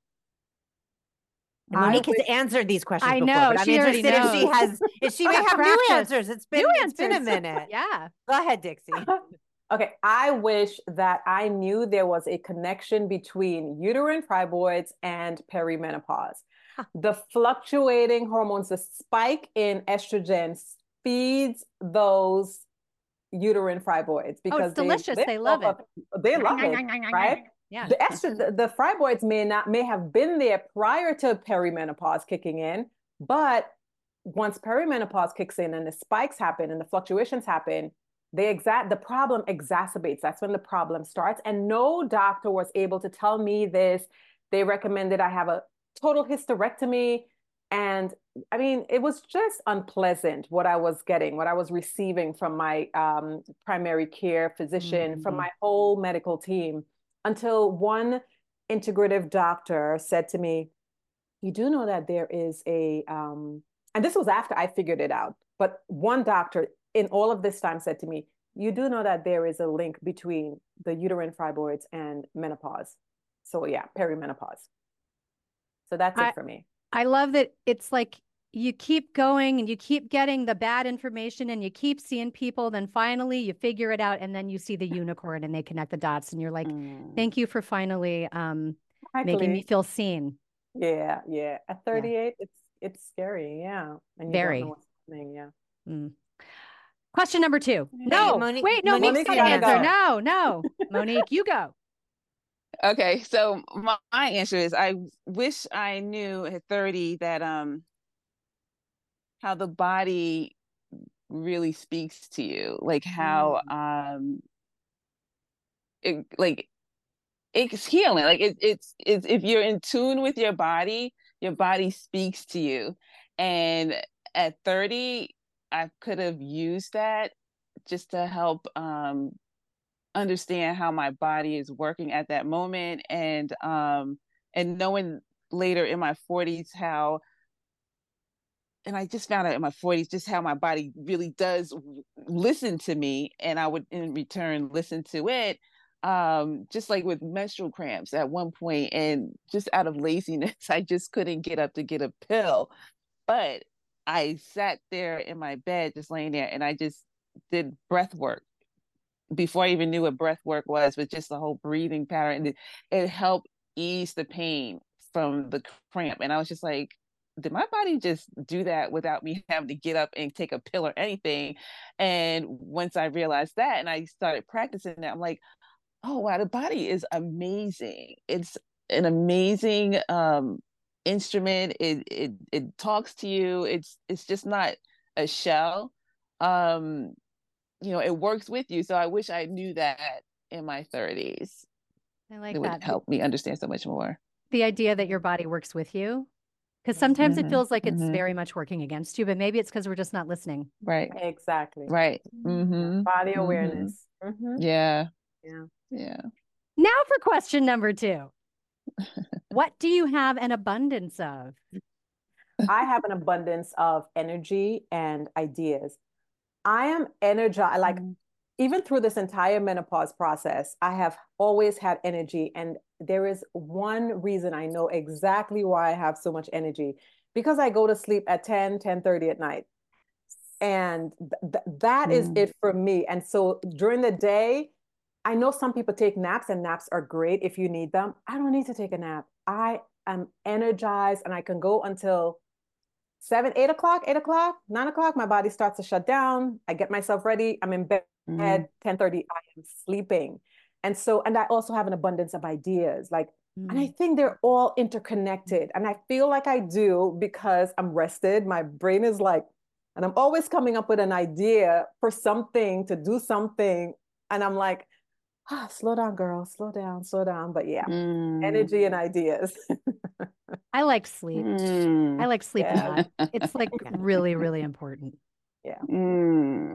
And Monique wish- has answered these questions I before, know, but I'm she interested knows. if she has, if she may have new answers. It's been, new it's answers. been a minute. Yeah. Go ahead, Dixie. Okay. I wish that I knew there was a connection between uterine fibroids and perimenopause. Huh. The fluctuating hormones, the spike in estrogen feeds those uterine fibroids because oh, it's delicious. They, they love it. They love it, right? Yeah. The estro- the, the fibroids may not may have been there prior to perimenopause kicking in, but once perimenopause kicks in and the spikes happen and the fluctuations happen, they exact the problem exacerbates. That's when the problem starts. And no doctor was able to tell me this. They recommended I have a total hysterectomy. And I mean, it was just unpleasant what I was getting, what I was receiving from my um, primary care physician, mm-hmm. from my whole medical team, until one integrative doctor said to me, you do know that there is a, um, and this was after I figured it out, but one doctor in all of this time said to me, you do know that there is a link between the uterine fibroids and menopause. So yeah, perimenopause. So that's I- it for me. I love that it's like you keep going and you keep getting the bad information and you keep seeing people. Then finally you figure it out and then you see the unicorn and they connect the dots and you're like, mm. thank you for finally um, making me feel seen. Yeah, yeah. At thirty-eight, yeah. it's it's scary. Yeah. And you Very. don't know what's happening. Yeah. Mm. Question number two. No, Monique, wait, no, Monique's Monique's got an answer. Go. No, no. Monique, you go. Okay, so my, my answer is I wish I knew at thirty that um how the body really speaks to you, like how mm. um it, like it's healing. Like it, it's it's if you're in tune with your body, your body speaks to you. And at thirty, I could have used that just to help um, understand how my body is working at that moment, and um, and knowing later in my forties how, and I just found out in my forties just how my body really does listen to me, and I would in return listen to it. Um, just like with menstrual cramps at one point, and just out of laziness, I just couldn't get up to get a pill. But I sat there in my bed, just laying there, and I just did breath work before I even knew what breath work was, but just the whole breathing pattern. And it, it helped ease the pain from the cramp. And I was just like, did my body just do that without me having to get up and take a pill or anything? And once I realized that and I started practicing that, I'm like, oh, wow, the body is amazing. It's an amazing um, instrument. It, it, it talks to you. It's, it's just not a shell. Um, you know, it works with you. So I wish I knew that in my thirties. I like It would that. help me understand so much more. The idea that your body works with you. Because sometimes Mhm, it feels like it's mhm. very much working against you, but maybe it's because we're just not listening. Right, Exactly. right. Mm-hmm. Body Mhm. awareness. Mhm. Yeah, Yeah. yeah. Now for question number two. What do you have an abundance of? I have an abundance of energy and ideas. I am energized, like Mm. even through this entire menopause process, I have always had energy. And there is one reason I know exactly why I have so much energy, because I go to sleep at ten, ten thirty at night. And th- that is Mm. it for me. And so during the day, I know some people take naps, and naps are great if you need them. I don't need to take a nap. I am energized and I can go until seven, eight o'clock, eight o'clock, nine o'clock. My body starts to shut down. I get myself ready. I'm in bed, Mm. ten thirty, I am sleeping. And so, and I also have an abundance of ideas. Like, and I think they're all interconnected. And I feel like I do because I'm rested. My brain is like, and I'm always coming up with an idea for something to do something. And I'm like, ah, slow down, girl, slow down, slow down. But yeah, Mm. energy and ideas. I like sleep. Mm. I like sleep a Yeah. lot. It's like really, really important. Yeah. Mm.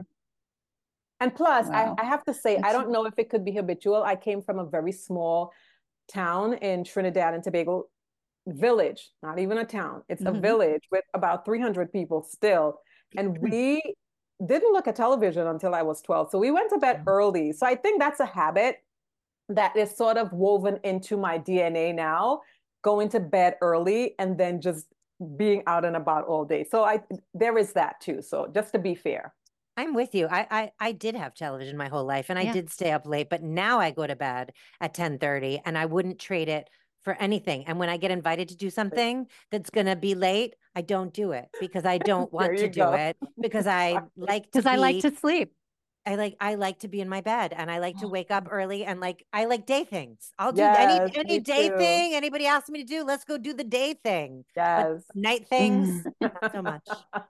And plus, Wow. I, I have to say, I That's- don't know if it could be habitual. I came from a very small town in Trinidad and Tobago, village, not even a town. It's a Mhm. village with about three hundred people still. And we didn't look at television until I was twelve. So we went to bed early. So I think that's a habit that is sort of woven into my D N A now, going to bed early and then just being out and about all day. So I there is that too. So just to be fair. I'm with you. I, I I did have television my whole life and I Yeah. did stay up late, but now I go to bed at ten thirty and I wouldn't trade it for anything. And when I get invited to do something that's going to be late, I don't do it because I don't There want you to do go. it because I like to Because I like be- to sleep. I like I like to be in my bed and I like to wake up early and like I like day things. I'll do Yes, any any me day too. thing anybody asks me to do. Let's go do the day thing. But Yes. night things, not so much.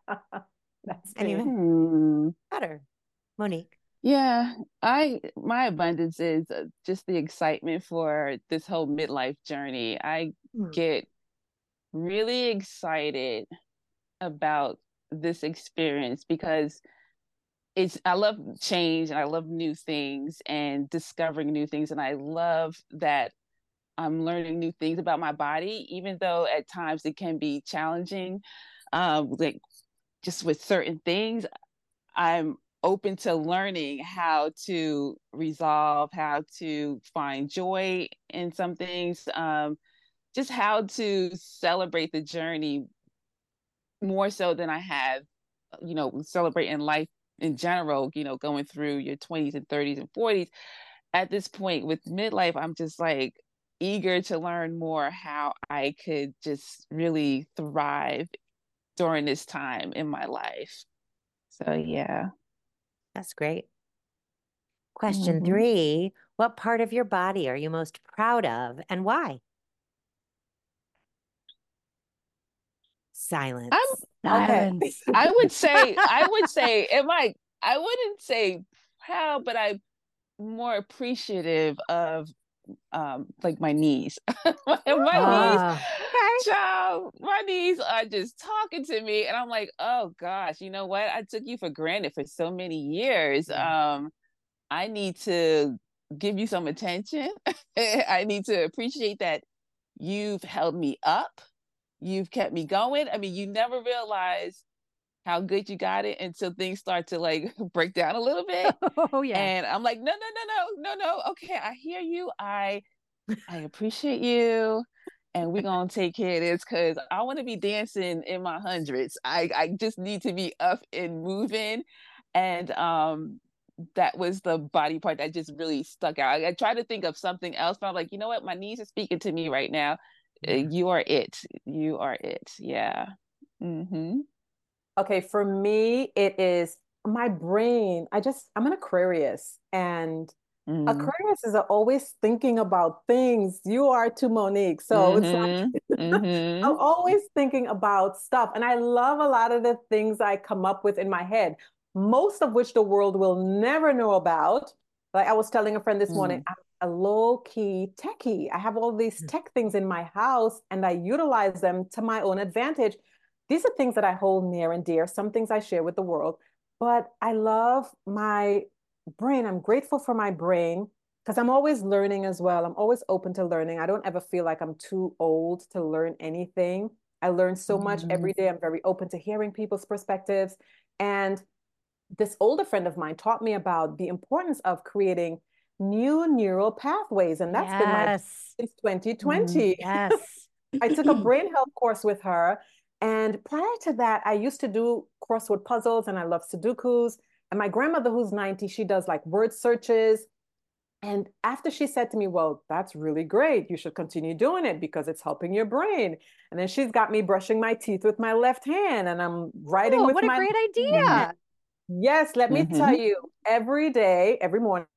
That's Anyway. me. Hmm. Better. Monique. Yeah, I my abundance is uh, just the excitement for this whole midlife journey. I Hmm. get really excited about this experience because it's I love change and I love new things and discovering new things, and I love that I'm learning new things about my body, even though at times it can be challenging. Um, like just with certain things, I'm open to learning how to resolve, how to find joy in some things, um, just how to celebrate the journey more so than I have, you know, celebrating life in general, you know, going through your twenties and thirties and forties. At this point with midlife, I'm just like eager to learn more how I could just really thrive during this time in my life. So, yeah. That's great. Question Mhm. three, what part of your body are you most proud of and why? Silence. I'm Okay. Silence. I would say, I would say, am I, I wouldn't say proud, but I, more appreciative of um like my knees. my, my knees Ah, Okay. child, my knees are just talking to me, and I'm like, oh gosh, you know what, I took you for granted for so many years. yeah. um I need to give you some attention. I need to appreciate that you've held me up, you've kept me going. I mean, you never realize how good you got it until things start to like break down a little bit. Oh yeah. And I'm like, no, no, no, no, no, no. Okay, I hear you. I I appreciate you. And we're gonna take care of this because I want to be dancing in my hundreds. I, I just need to be up and moving. And um that was the body part that just really stuck out. I, I tried to think of something else, but I'm like, you know what? My knees are speaking to me right now. Uh, Yeah. You are it. You are it. Yeah. Mm-hmm. Okay, for me, it is my brain. I just, I'm an Aquarius, and Mm-hmm. Aquarius is always thinking about things. You are too, Monique. So it's like Mm-hmm. Mm-hmm. I'm always thinking about stuff. And I love a lot of the things I come up with in my head, most of which the world will never know about. Like I was telling a friend this morning, Mm-hmm. I'm a low key techie. I have all these tech things in my house and I utilize them to my own advantage. These are things that I hold near and dear, some things I share with the world. But I love my brain. I'm grateful for my brain because I'm always learning as well. I'm always open to learning. I don't ever feel like I'm too old to learn anything. I learn so much Mhm. every day. I'm very open to hearing people's perspectives. And this older friend of mine taught me about the importance of creating new neural pathways. And that's been my Yes. since Mm-hmm. twenty twenty. Yes. I took a brain health course with her. And prior to that, I used to do crossword puzzles and I love Sudokus. And my grandmother, who's ninety, she does like word searches. And after she said to me, well, that's really great. You should continue doing it because it's helping your brain. And then she's got me brushing my teeth with my left hand and I'm writing Oh, with what a my great left hand. idea. Yes, let me Mm-hmm. tell you, every day, every morning,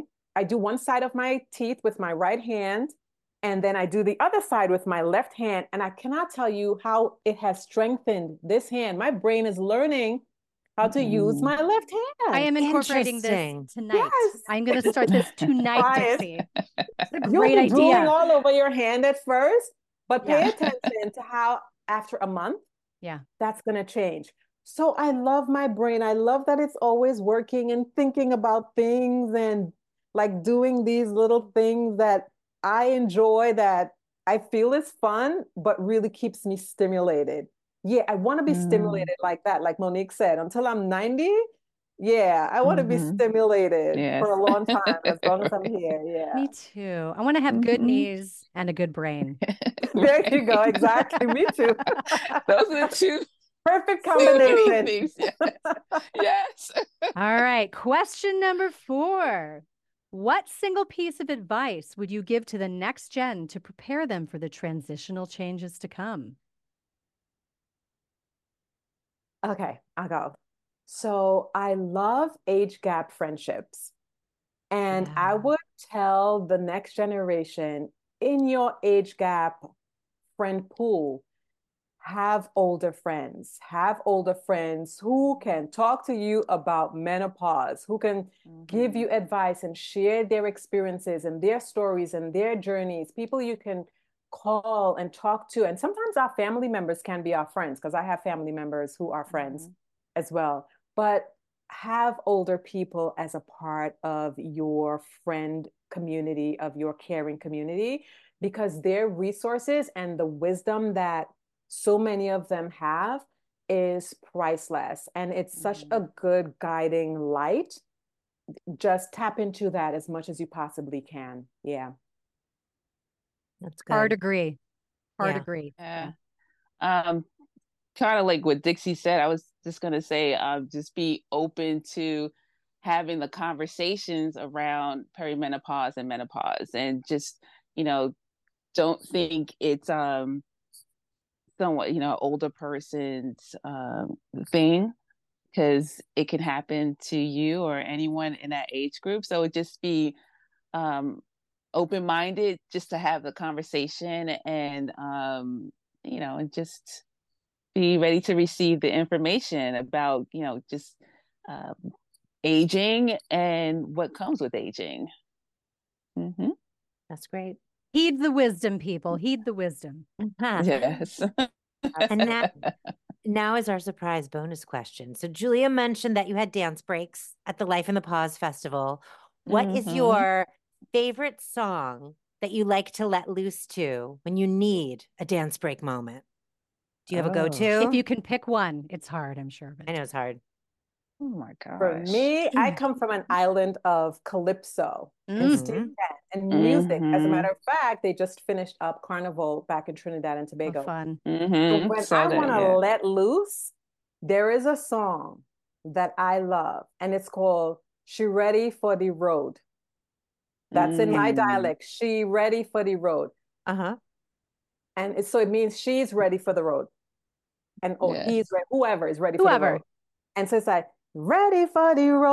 I do one side of my teeth with my right hand, and then I do the other side with my left hand. And I cannot tell you how it has strengthened this hand. My brain is learning how to use Mm-hmm. my left I hand. am incorporating this Interesting. tonight. Yes, I'm going to start this tonight, try it. Dixie. It's a You'll great be drooling idea. all over your hand at first, but pay Yeah. attention to how after a month Yeah. that's going to change. So I love my brain. I love that it's always working and thinking about things and like doing these little things that I enjoy that I feel is fun, but really keeps me stimulated. Yeah, I want to be Mm-hmm. stimulated like that, like Monique said, until I'm ninety. Yeah, I want to be Mm-hmm. stimulated Yes. for a long time, as long as I'm here. Yeah. Me too. I want to have good Mm-hmm. knees and a good brain. There you go. Right. Exactly. Me too. Those are the two Perfect so many combination. things. Yes. Yes. All right. Question number four. What single piece of advice would you give to the next gen to prepare them for the transitional changes to come? Okay, I'll go. So I love age gap friendships. And I Yeah. would tell the next generation in your age gap friend pool, have older friends, have older friends who can talk to you about menopause, who can give Mm-hmm. you advice and share their experiences and their stories and their journeys, people you can call and talk to. And sometimes our family members can be our friends because I have family members who are friends Mm-hmm. as well. But have older people as a part of your friend community, of your caring community, because their resources and the wisdom that so many of them have is priceless. And it's such Mm-hmm. a good guiding light. Just tap into that as much as you possibly can. Yeah. That's Hard good. agree. Hard Yeah. agree. Yeah. Um, kind of like what Dixie said, I was just gonna say, uh, just be open to having the conversations around perimenopause and menopause, and just, you know, don't think it's um somewhat, you know, older person's um thing, because it can happen to you or anyone in that age group. So just be um open minded, just to have the conversation, and um you know, and just be ready to receive the information about, you know, just uh, aging and what comes with aging. Mm-hmm. That's great. Heed the wisdom, people. Heed the wisdom. Yes. And that now is our surprise bonus question. So Julia mentioned that you had dance breaks at the Life in the Pause Festival. What mm-hmm. is your favorite song that you like to let loose to when you need a dance break moment? Do you have oh. a go-to? If you can pick one, it's hard, I'm sure. But... I know it's hard. Oh my gosh. For me, I come from an island of calypso mm-hmm. and, and music. Mm-hmm. As a matter of fact, they just finished up Carnival back in Trinidad and Tobago. Oh, fun. Mm-hmm. So when so I want to yeah. let loose, there is a song that I love, and it's called She Ready for the Road. That's mm-hmm. in my dialect. She ready for the road. Uh-huh. And it, so it means she's ready for the road. And oh, yes. he's ready, whoever is ready whoever. for the road. And so it's like, ready for the road.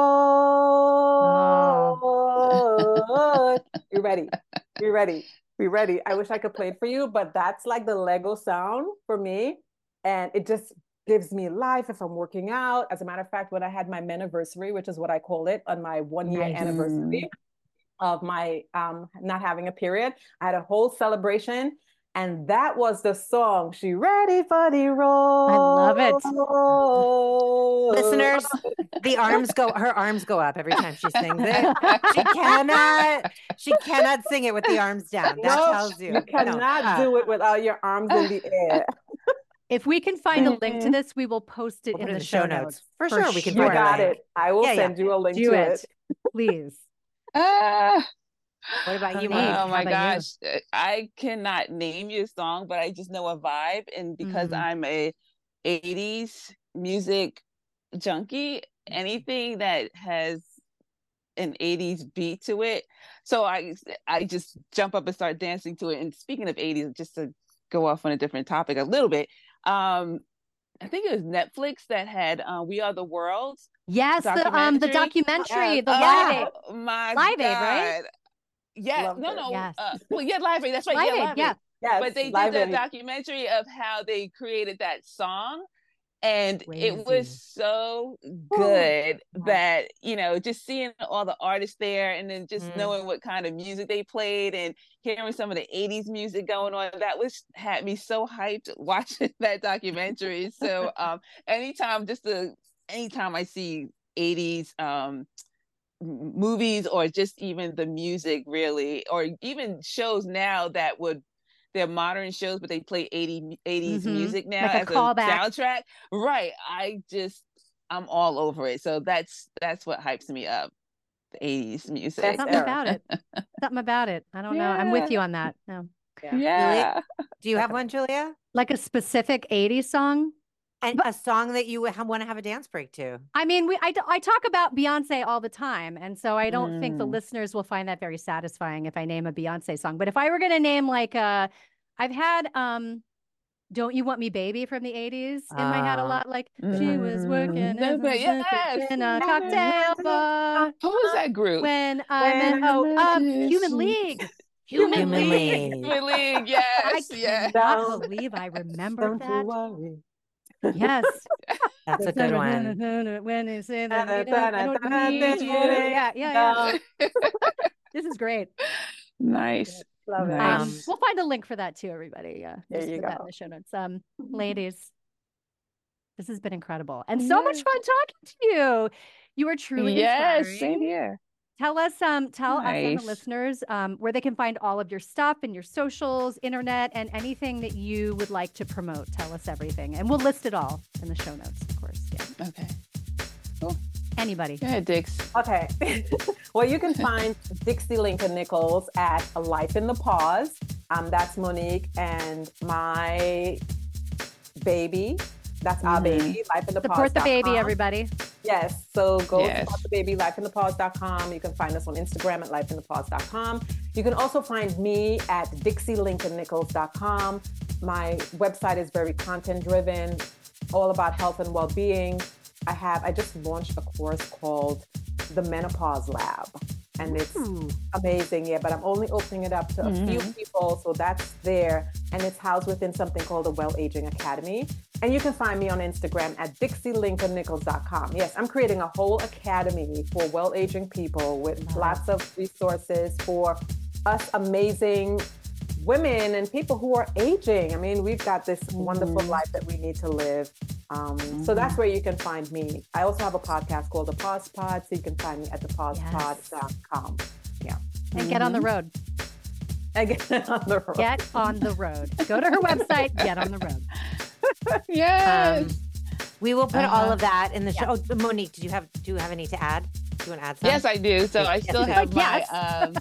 Oh. You're ready. You're ready. We're ready. I wish I could play it for you, but that's like the Lego sound for me. And it just gives me life if I'm working out. As a matter of fact, when I had my Meniversary, which is what I call it, on my one year nice. anniversary of my um, not having a period, I had a whole celebration. And that was the song, She Ready for the Road. I love it. Listeners, the arms go, her arms go up every time she sings it. She cannot, she cannot sing it with the arms down. That no, tells you. You cannot no. do it without your arms in the air. If we can find a link to this, we will post it we'll in the show notes. notes. For, For sure, we can sure. find got it. I will yeah, send yeah. you a link do to it. it. Please. Uh, what about you? Oh my gosh. You? I cannot name you a song, but I just know a vibe. And because mm. I'm a eighties music junkie, anything that has an eighties beat to it. So I I just jump up and start dancing to it. And speaking of eighties, just to go off on a different topic a little bit, um, I think it was Netflix that had uh, We Are the World. Yes, the um the documentary, the Live Aid. Oh my Live God. Aid, right? Yeah, Love no, it. no. Yes. Uh, well, yeah, Live Aid. That's right. Live yeah, Aid, Live yeah. Aid. Yes, but they Live did Aid. the documentary of how they created that song. And Crazy. It was so good Ooh. that, you know, just seeing all the artists there and then just mm. knowing what kind of music they played and hearing some of the eighties music going on, that was had me so hyped watching that documentary. So um, anytime, just the, anytime I see eighties um, movies or just even the music really, or even shows now that would, they're modern shows, but they play eighties mm-hmm. music now like a as callback. a soundtrack. Right. I just, I'm all over it. So that's, that's what hypes me up. The eighties music. That's Something about it. Something about it. I don't yeah. know. I'm with you on that. No. Yeah. yeah. Do you have one, Julia? Like a specific eighties song? And but, a song that you want to have a dance break to. I mean, we I, I talk about Beyonce all the time. And so I don't mm. think the listeners will find that very satisfying if I name a Beyonce song. But if I were going to name like a, I've had um, Don't You Want Me Baby from the eighties in uh, my head a lot. Like, mm. she was working in, yes. in a cocktail bar. Who was that group? When I met, oh, um, Human League. Human, Human League. League. Human League, yes. I yes. cannot believe I remember that. Yes, that's a good one. When you say that, I don't need you. Yeah, yeah, yeah. This is great. Nice. Love it. Um, Um, we'll find a link for that too, everybody. Yeah, there just you put go. that in the show notes. Um, ladies, this has been incredible and so yeah. much fun talking to you. You are truly yes, inspiring. same here. Tell us, um, tell nice. us and the listeners um, where they can find all of your stuff and your socials, internet, and anything that you would like to promote. Tell us everything, and we'll list it all in the show notes, of course. Yeah. Okay. Cool. Anybody? Go ahead, Dix. Okay. Well, you can find Dixie Lincoln Nichols at Life in the Pause. Um, that's Monique and my baby. That's our mm-hmm. baby, Life in the Pause. Support the baby, everybody. Yes. So go yes. support the baby, life in the pause dot com. You can find us on Instagram at life in the pause dot com. You can also find me at dixie lincoln nichols dot com. My website is very content driven, all about health and well-being. I have, I just launched a course called the Menopause Lab. And it's Ooh. amazing, yeah, but I'm only opening it up to a mm-hmm. few people, so that's there. And it's housed within something called the Well Aging Academy. And you can find me on Instagram at dixie lincoln nichols dot com. Yes, I'm creating a whole academy for well-aging people with Wow. lots of resources for us amazing women and people who are aging. I mean, we've got this Mm-hmm. wonderful life that we need to live. Um, So that's where you can find me. I also have a podcast called The Pause Pod, so you can find me at the pause pod dot com. Yeah. And get on the road. Again, on the road. Get on the road. Go to her website. Get on the road. Yes. Um, we will put all Uh-huh. of that in the show. Oh, Monique, did you have do you have any to add? Do you want to add something? Yes, I do. So I Yes, still please. have my Yes.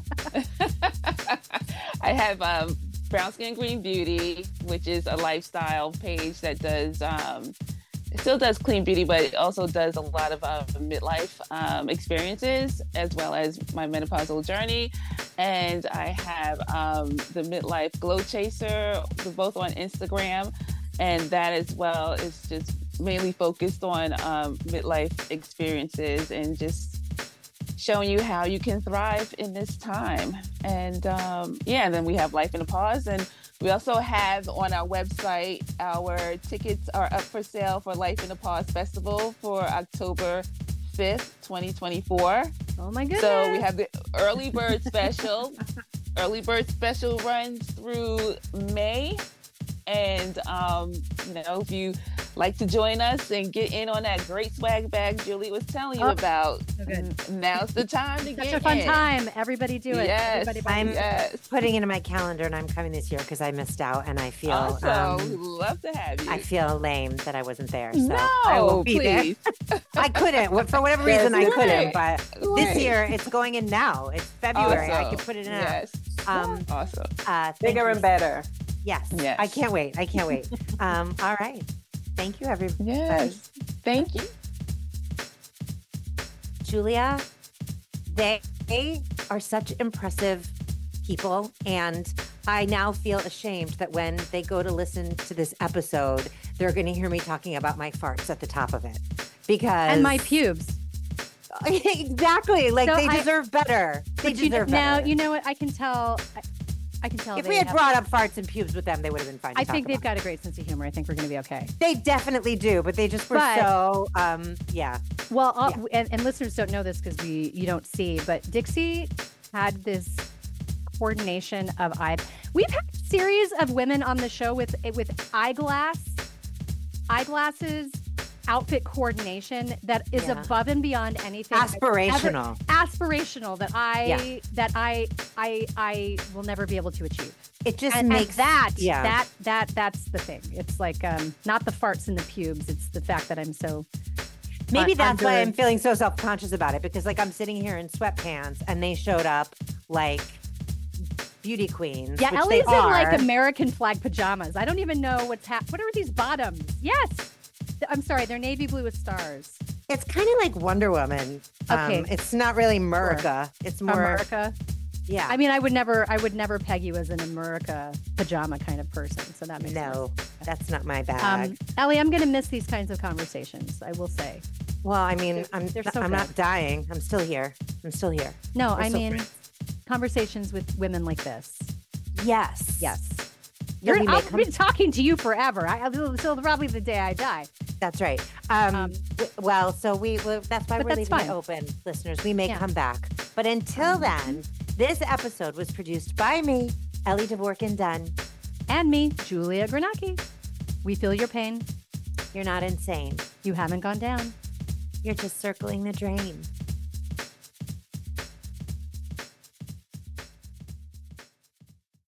um I have um Brown Skin Green Beauty, which is a lifestyle page that does um it still does clean beauty, but it also does a lot of uh, midlife um, experiences as well as my menopausal journey. And I have um, the Midlife Glow Chaser, they're both on Instagram. And that as well is just mainly focused on um, midlife experiences and just showing you how you can thrive in this time. And um, yeah, and then we have Life in a Pause. And we also have on our website, our tickets are up for sale for Life in a Pause Festival for October fifth, twenty twenty-four. Oh my goodness. So we have the early bird special. Early bird special runs through May. And, um, you know, if you like to join us and get in on that great swag bag Julie was telling you Oh, about, so good. now's the time to Such get a fun in. time. Everybody do it. Yes. Everybody buy I'm it. Yes. putting it in my calendar, and I'm coming this year because I missed out, and I feel Awesome. We'd um, love to have you. I feel lame that I wasn't there. So no, I will be please. there. I couldn't What- for whatever Yes, reason. I you couldn't, could. but this Right. year it's going in now. It's February. I can Awesome. put it in. now. Yes. Um, Awesome. uh, thank Bigger you. and better. Yes. Yes. I can't wait. I can't wait. um, all right. Thank you, everybody. Yes. Thank you. Julia, they, they are such impressive people. And I now feel ashamed that when they go to listen to this episode, they're going to hear me talking about my farts at the top of it. Because And my pubes. exactly. Like So they I- deserve better. They But you know, deserve now, better. you know what? I can tell. I, I can tell. if they we had have- brought up farts and pubes with them, they would have been fine. To I talk think they've about. got a great sense of humor. I think we're going to be okay. They definitely do, but they just were But- so, um, yeah. Well, uh, Yeah. and, and listeners don't know this because we you don't see, but Dixie had this coordination of eye. We've had a series of women on the show with with eyeglass, eyeglasses, outfit coordination that is Yeah. above and beyond anything I've ever- Aspirational. aspirational that I Yeah. that I I I will never be able to achieve. It just And, and makes that yeah. that that that's the thing. It's like um not the farts and the pubes. It's the fact that I'm so Maybe un- that's why under- I'm feeling so self-conscious about it, because like I'm sitting here in sweatpants and they showed up like beauty queens. Yeah, which Ellie's they in are. like American flag pajamas. I don't even know what's happening. What are these bottoms? Yes. Th- I'm sorry, they're navy blue with stars. It's kind of like Wonder Woman. Okay. Um, it's not really America. It's more, America. yeah. I mean, I would never, I would never peg you as an America pajama kind of person. So that makes no, that's not my sense. bag. Um, Ellie, I'm going to miss these kinds of conversations. I will say. well, I mean, they're- I'm they're so I'm not good. dying. I'm still here. I'm still here. No, We're I still mean friends. conversations with women like this. Yes. Yes. Yeah, You're, we may I'll come- be talking to you forever. I, until probably the day I die. That's right. Um, Um, w- well, so we well, that's why but we're that's leaving fine. it open, listeners. We may Yeah. come back, but until Mhm. then, this episode was produced by me, Ellie Dvorkin Dunn. And me, Julia Granacki. We feel your pain. You're not insane. You haven't gone down. You're just circling the drain.